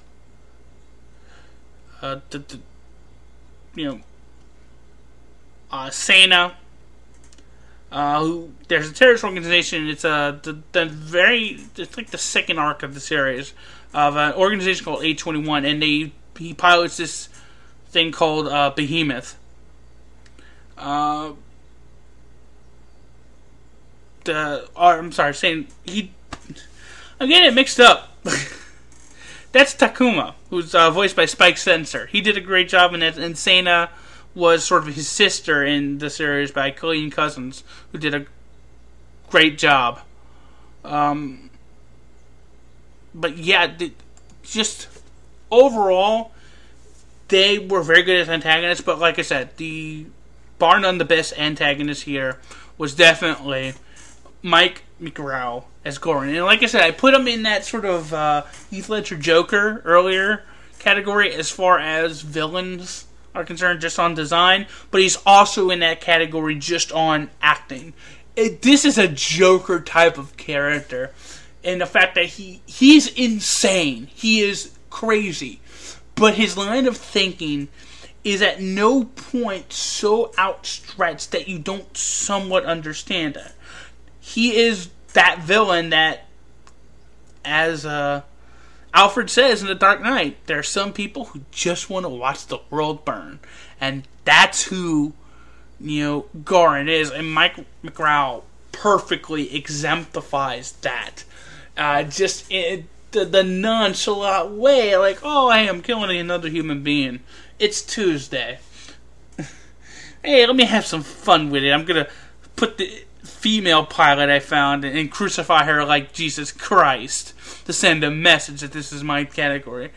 Speaker 6: Sena, who there's a terrorist organization. It's it's like the second arc of the series of an organization called A21, and he pilots this thing called Behemoth. I'm sorry, saying he again it mixed up. That's Takuma, who's voiced by Spike Spencer. He did a great job in that, and Sena was sort of his sister in the series by Colleen Cousins, who did a great job. But yeah, just overall, they were very good as antagonists, but like I said, bar none the best antagonist here was definitely Mike McGraw as Goran. And like I said, I put him in that sort of Heath Ledger Joker earlier category as far as villains are concerned, just on design, but he's also in that category just on acting. This is a Joker type of character, and the fact that he's insane, he is crazy, but his line of thinking is at no point so outstretched that you don't somewhat understand it. He is that villain that, as Alfred says in The Dark Knight, there are some people who just want to watch the world burn. And that's who, Goran is. And Mike McGraw perfectly exemplifies that. Just in the nonchalant way, like, oh, hey, I'm killing another human being. It's Tuesday. Hey, let me have some fun with it. I'm going to put the female pilot I found and crucify her like Jesus Christ to send a message that this is my category.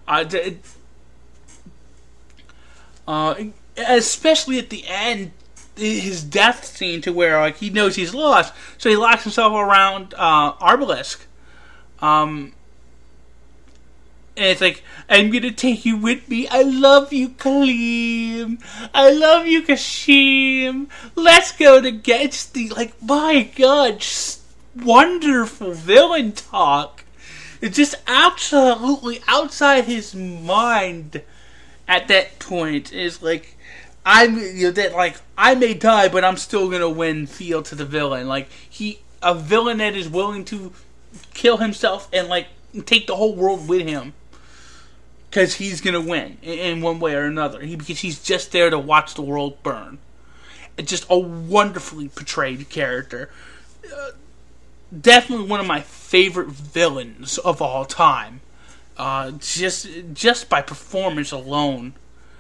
Speaker 6: Especially at the end, his death scene, to where like he knows he's lost, so he locks himself around Arbalisk. And it's like, I'm gonna take you with me. I love you, Kaleem. I love you, Kashim. Let's go together. It's the, like, my God, just wonderful villain talk. It's just absolutely outside his mind at that point. It's like, I may die, but I'm still gonna win feel to the villain. Like, a villain that is willing to kill himself and, like, take the whole world with him. Because he's going to win in one way or another. Because he's just there to watch the world burn. It's just a wonderfully portrayed character. Definitely one of my favorite villains of all time. Just by performance alone.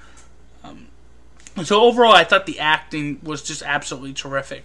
Speaker 6: So overall, I thought the acting was just absolutely terrific.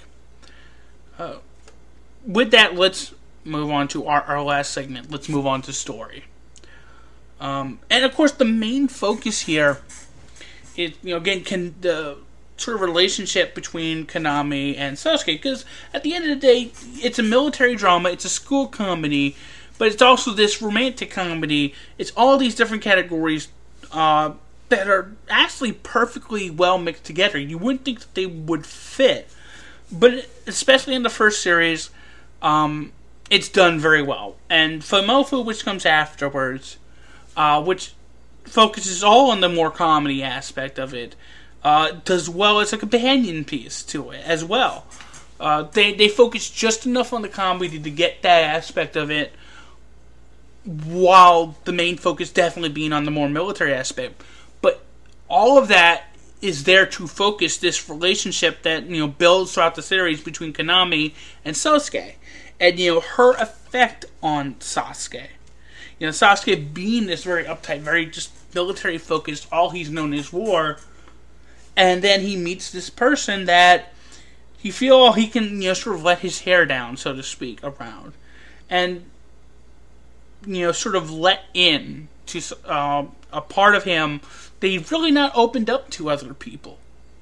Speaker 6: With that, let's move on to our last segment. Let's move on to story. And of course, the main focus here is, again, the sort of relationship between Konami and Sasuke. Because at the end of the day, it's a military drama, it's a school comedy, but it's also this romantic comedy. It's all these different categories that are actually perfectly well mixed together. You wouldn't think that they would fit, but especially in the first series, it's done very well. And Fumoffu, which comes afterwards, which focuses all on the more comedy aspect of it, does well as a companion piece to it as well. They focus just enough on the comedy to get that aspect of it, while the main focus definitely being on the more military aspect. But all of that is there to focus this relationship that builds throughout the series between Konami and Sasuke, and her effect on Sasuke. Sasuke being this very uptight, very just military focused, all he's known is war, and then he meets this person that he feels he can, sort of let his hair down, so to speak, around, and sort of let in to a part of him that he's really not opened up to other people.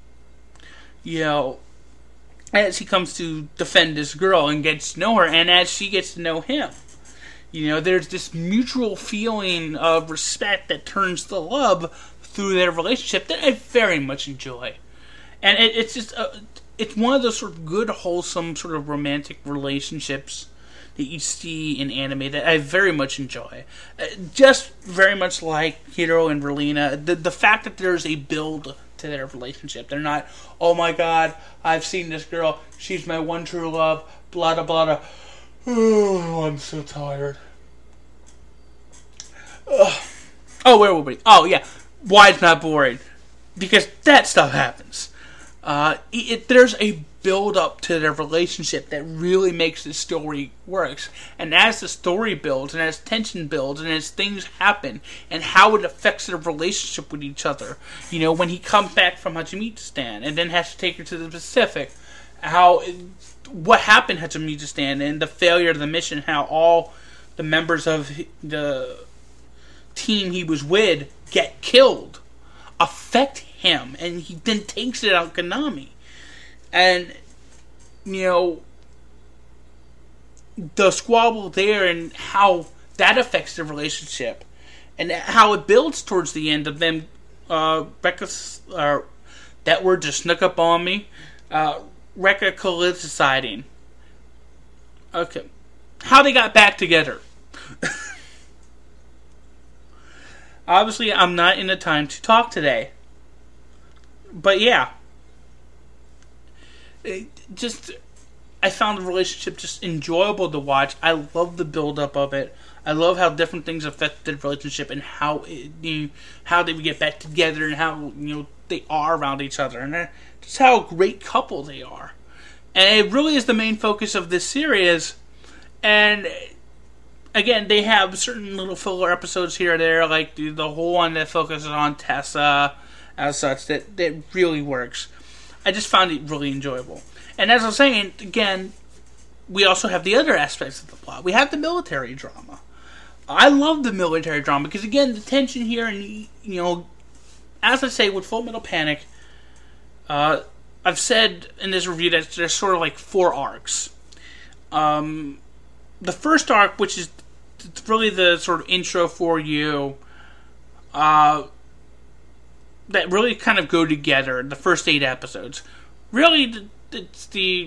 Speaker 6: As he comes to defend this girl and gets to know her, and as she gets to know him. There's this mutual feeling of respect that turns to love through their relationship that I very much enjoy. And it's just, it's one of those sort of good, wholesome, sort of romantic relationships that you see in anime that I very much enjoy. Just very much like Hiro and Relina, the fact that there's a build to their relationship. They're not, oh my God, I've seen this girl, she's my one true love, blah, blah, blah, blah. Oh, I'm so tired. Oh, where were we? Oh, yeah. Why it's not boring? Because that stuff happens. There's a build-up to their relationship that really makes the story works. And as the story builds, and as tension builds, and as things happen, and how it affects their relationship with each other. When he comes back from Hachimistan, and then has to take her to the Pacific, what happened at Hachimistan, and the failure of the mission, how all the members of the team he was with get killed, affect him, and he then takes it out Konami. And, the squabble there and how that affects the relationship, and how it builds towards the end of them, that word just snuck up on me, reconciling. Okay. How they got back together. Obviously, I'm not in the time to talk today. But yeah. I found the relationship just enjoyable to watch. I love the build-up of it. I love how different things affect the relationship and how they would get back together and how they are around each other, and just how a great couple they are. And it really is the main focus of this series. And again, they have certain little filler episodes here or there, like the whole one that focuses on Tessa as such, that really works. I just found it really enjoyable. And as I was saying, again, we also have the other aspects of the plot. We have the military drama. I love the military drama because, again, the tension here, and as I say with Full Metal Panic, I've said in this review that there's sort of like 4 arcs. The first arc, which is it's really the sort of intro for you that really kind of go together in the first 8 episodes. Really, it's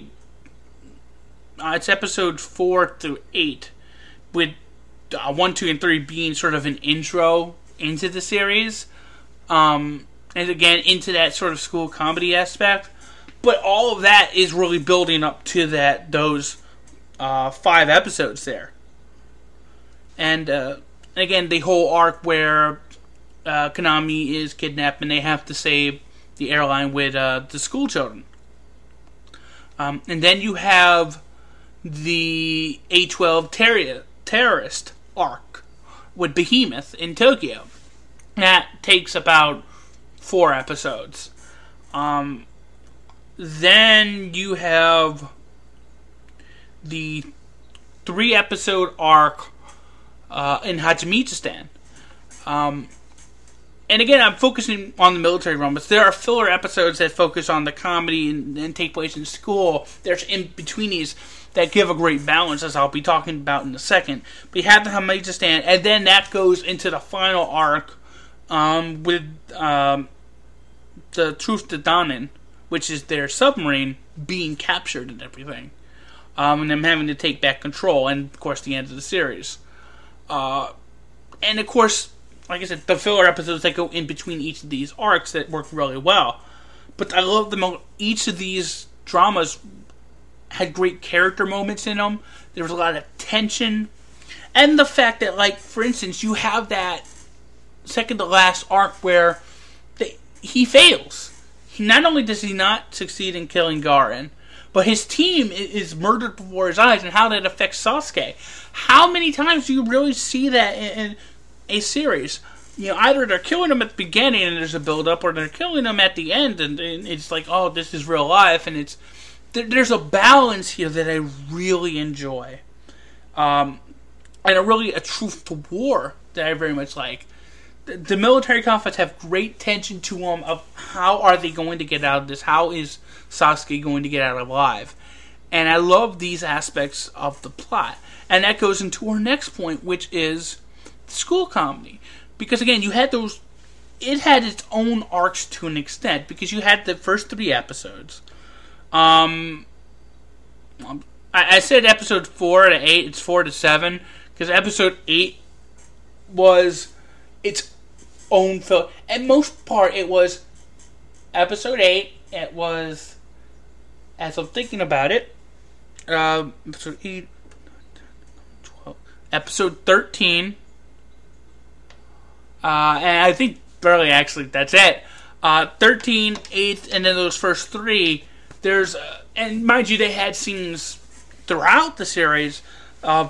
Speaker 6: episode 4 through 8, with 1, 2, and 3 being sort of an intro into the series, and again into that sort of school comedy aspect. But all of that is really building up to those 5 episodes there, and again the whole arc where Konami is kidnapped and they have to save the airline with the school children. And then you have the A-12 terrorist arc with Behemoth in Tokyo. That takes about 4 episodes. Then you have the 3-episode arc in Hachimitsustan. And again, I'm focusing on the military run, but there are filler episodes that focus on the comedy and take place in school. There's in-betweenies that give a great balance, as I'll be talking about in a second. But you have the Hachimitsustan, and then that goes into the final arc with the Truth to Dannen, which is their submarine being captured and everything. And them having to take back control, and of course the end of the series. And of course, like I said, the filler episodes that go in between each of these arcs that work really well. But I love each of these dramas had great character moments in them. There was a lot of tension. And the fact that, like, for instance, you have that second to last arc where he fails. Not only does he not succeed in killing Garen, but his team is murdered before his eyes, and how that affects Sasuke. How many times do you really see that in a series? You know, either they're killing him at the beginning and there's a build-up, or they're killing him at the end and it's like, oh, this is real life, and there's a balance here that I really enjoy. And a truth to war that I very much like. The military conflicts have great tension to them of how are they going to get out of this? How is Sasuke going to get out alive? And I love these aspects of the plot. And that goes into our next point, which is school comedy. Because again, it had its own arcs to an extent, because you had the first 3 episodes. I said episode 4 to 8, it's 4 to 7, because episode 8 was its own film. At most part, it was episode 8, it was, as I'm thinking about it, episode 8, 12, episode 13, and I think barely actually that's it. 13, 8, and then those first 3. There's and mind you, they had scenes throughout the series that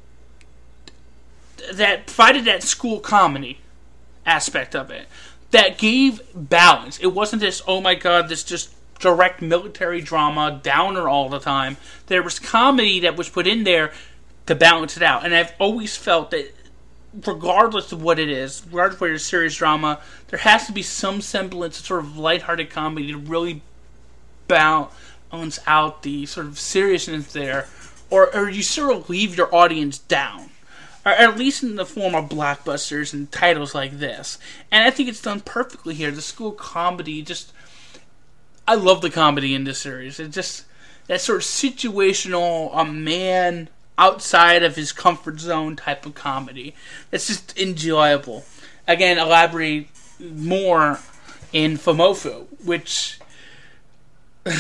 Speaker 6: provided that school comedy aspect of it, that gave balance. It wasn't this, oh my god, this just direct military drama downer all the time. There was comedy that was put in there to balance it out, and I've always felt that regardless of what it is, regardless of whether it's serious drama, there has to be some semblance of sort of lighthearted comedy to really balance out the sort of seriousness there, or you sort of leave your audience down, or at least in the form of blockbusters and titles like this. And I think it's done perfectly here. The school comedy, I love the comedy in this series. It's just that sort of situational, a man outside of his comfort zone type of comedy. It's just enjoyable. Again, elaborate more in Fumoffu, which I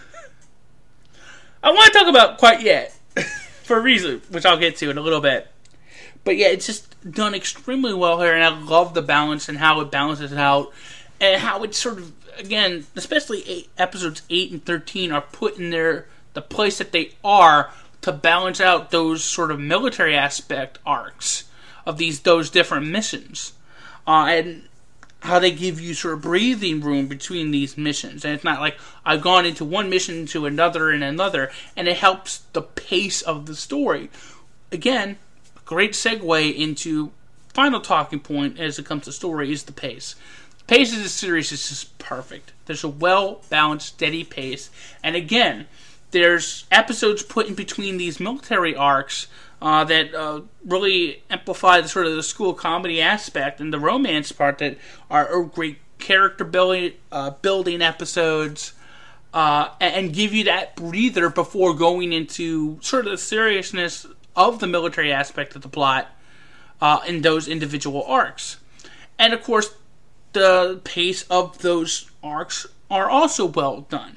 Speaker 6: want to talk about quite yet, for a reason, which I'll get to in a little bit. But yeah, it's just done extremely well here, and I love the balance and how it balances it out, and how it sort of, again, especially episodes 8 and 13 are put in the place that they are to balance out those sort of military aspect arcs of those different missions, and how they give you sort of breathing room between these missions. And it's not like I've gone into one mission to another and another, and it helps the pace of the story. Again, a great segue into final talking point as it comes to story is the pace. The pace of this series is just perfect. There's a well-balanced, steady pace, and again, there's episodes put in between these military arcs that really amplify the sort of the school comedy aspect and the romance part that are great character building episodes, and give you that breather before going into sort of the seriousness of the military aspect of the plot in those individual arcs. And of course, the pace of those arcs are also well done.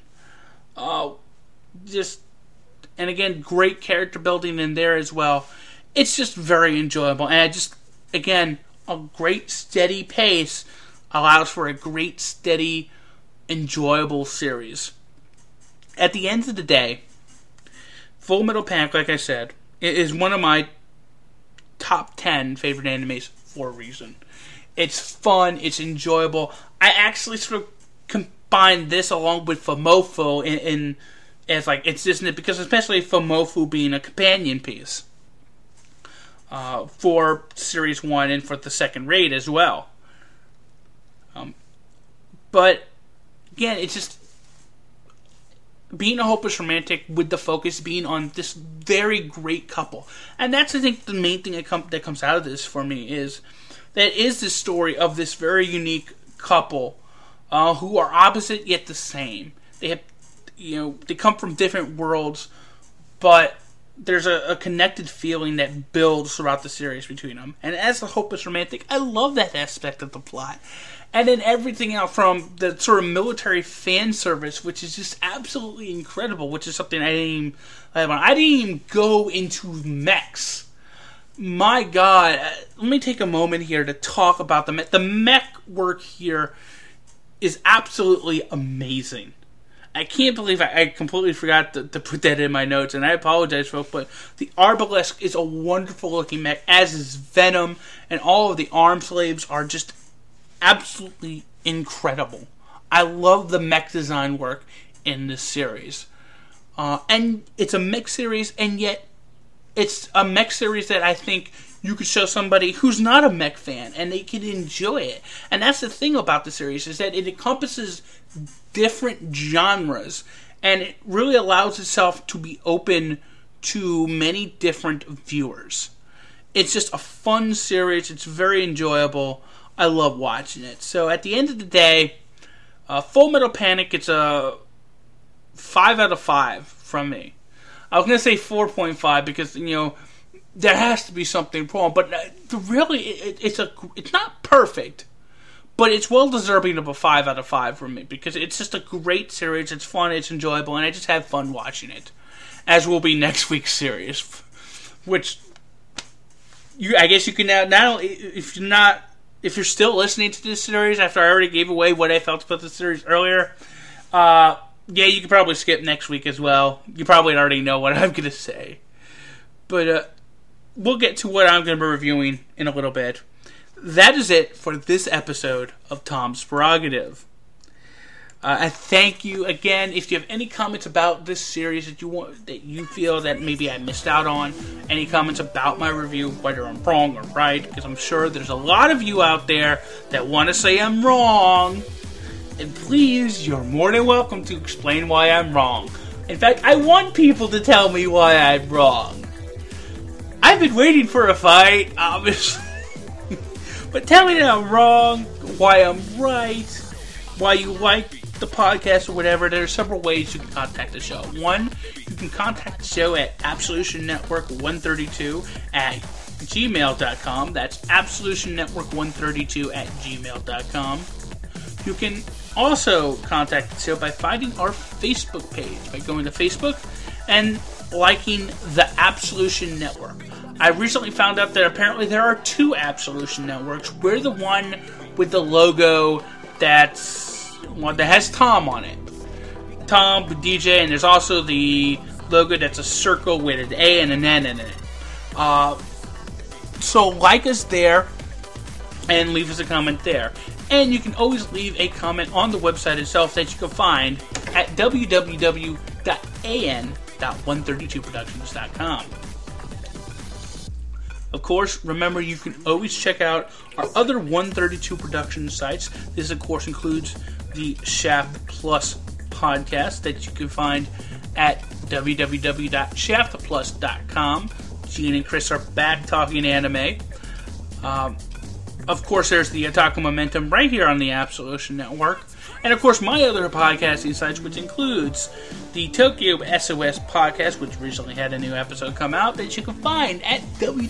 Speaker 6: And again, great character building in there as well. It's just very enjoyable. And again, a great steady pace allows for a great steady, enjoyable series. At the end of the day, Full Metal Panic, like I said, is one of my top 10 favorite animes for a reason. It's fun, it's enjoyable. I actually sort of combine this along with Fumoffu in as like it's isn't it because especially Fumoffu being a companion piece for Series 1 and for the second raid as well. But again, it's just being a hopeless romantic with the focus being on this very great couple. And that's, I think, the main thing that comes out of this for me is this story of this very unique couple who are opposite yet the same. They have, they come from different worlds, but there's a connected feeling that builds throughout the series between them. And as a hopeless romantic, I love that aspect of the plot. And then everything out from the sort of military fan service, which is just absolutely incredible, which is something I didn't even go into mechs. My God, let me take a moment here to talk about the mech. The mech work here is absolutely amazing. I can't believe I completely forgot to put that in my notes, and I apologize, folks, but the Arbalest is a wonderful looking mech, as is Venom, and all of the arm slaves are just absolutely incredible. I love the mech design work in this series. And it's a mech series, and yet it's a mech series that I think you could show somebody who's not a mech fan, and they can enjoy it. And that's the thing about the series, is that it encompasses different genres, and it really allows itself to be open to many different viewers. It's just a fun series. It's very enjoyable. I love watching it. So at the end of the day, Full Metal Panic, it's a 5 out of 5 from me. I was going to say 4.5 because, there has to be something wrong. But really, it's not perfect. But it's well deserving of a 5 out of 5 from me because it's just a great series. It's fun, it's enjoyable, and I just have fun watching it. As will be next week's series. Which, I guess you can now if you're still listening to this series after I already gave away what I felt about the series earlier, you could probably skip next week as well. You probably already know what I'm going to say. But we'll get to what I'm going to be reviewing in a little bit. That is it for this episode of Tom's Prerogative. I thank you again. If you have any comments about this series that you feel that maybe I missed out on, any comments about my review, whether I'm wrong or right, because I'm sure there's a lot of you out there that want to say I'm wrong, and please, you're more than welcome to explain why I'm wrong. In fact, I want people to tell me why I'm wrong. I've been waiting for a fight, obviously. But tell me that I'm wrong, why I'm right, why you like the podcast or whatever. There are several ways you can contact the show. One, you can contact the show at absolutionnetwork132 at gmail.com. That's absolutionnetwork132 at gmail.com. You can also contact the show by finding our Facebook page, by going to Facebook and liking the Absolution Network. I recently found out that apparently there are 2 Absolution Networks. We're the one with the logo that has Tom on it. Tom with DJ, and there's also the logo that's a circle with an A and an N in it. So like us there and leave us a comment there. And you can always leave a comment on the website itself that you can find at www.an.132productions.com. Of course, remember you can always check out our other 132 production sites. This, of course, includes the Shaft Plus podcast that you can find at www.shaftplus.com. Gene and Chris are back talking anime. Of course, there's the Otaku Momentum right here on the Absolution Network. And of course, my other podcasting sites, which includes the Tokyo SOS podcast, which recently had a new episode come out, that you can find at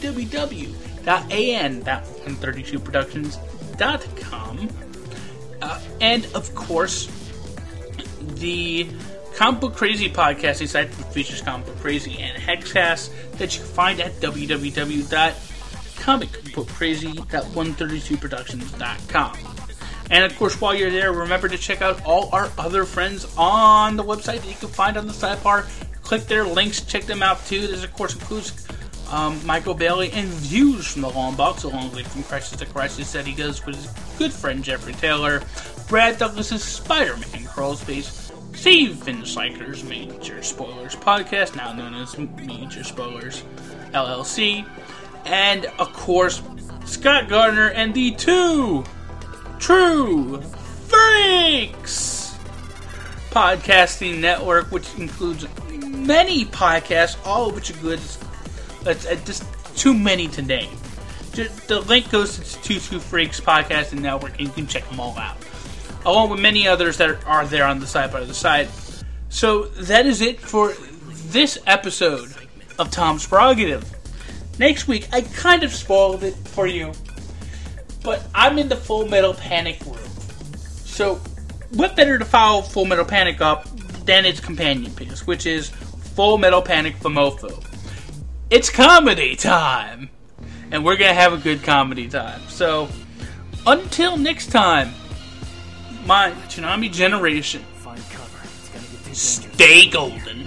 Speaker 6: www.132productions.com. And of course, the Comic Book Crazy podcasting site, which features Comic Book Crazy and Hexcast, that you can find at www.comicbookcrazy.132productions.com. And of course, while you're there, remember to check out all our other friends on the website that you can find on the sidebar. Click their links, check them out too. This, of course, includes Michael Bailey and Views from the Long Box, along with From Crisis to Crisis that he does with his good friend Jeffrey Taylor, Brad Douglas's Spider-Man Crawl Space, Steven Seiker's Major Spoilers Podcast, now known as Major Spoilers LLC, and of course, Scott Gardner and the Two True Freaks podcasting network, which includes many podcasts, all of which are good. Just too many to name. The link goes to the Two Freaks podcasting network, and you can check them all out, along with many others that are there on the side by the side. So that is it for this episode of Tom's Prerogative. Next week, I kind of spoiled it for you, but I'm in the Full Metal Panic room. So, what better to follow Full Metal Panic up than its companion piece, which is Full Metal Panic Fumofo. It's comedy time! And we're going to have a good comedy time. So, until next time, my Toonami generation, stay golden.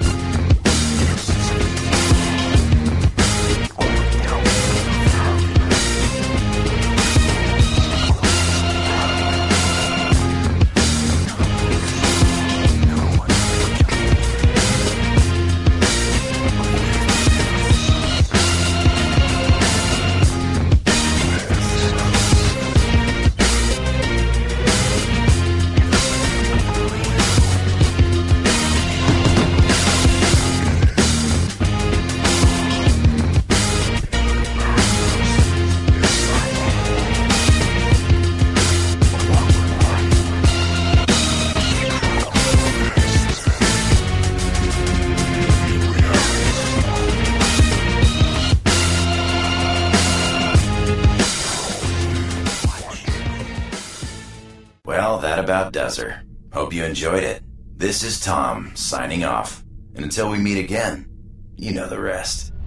Speaker 1: About does her. Hope you enjoyed it. This is Tom, signing off. And until we meet again, you know the rest.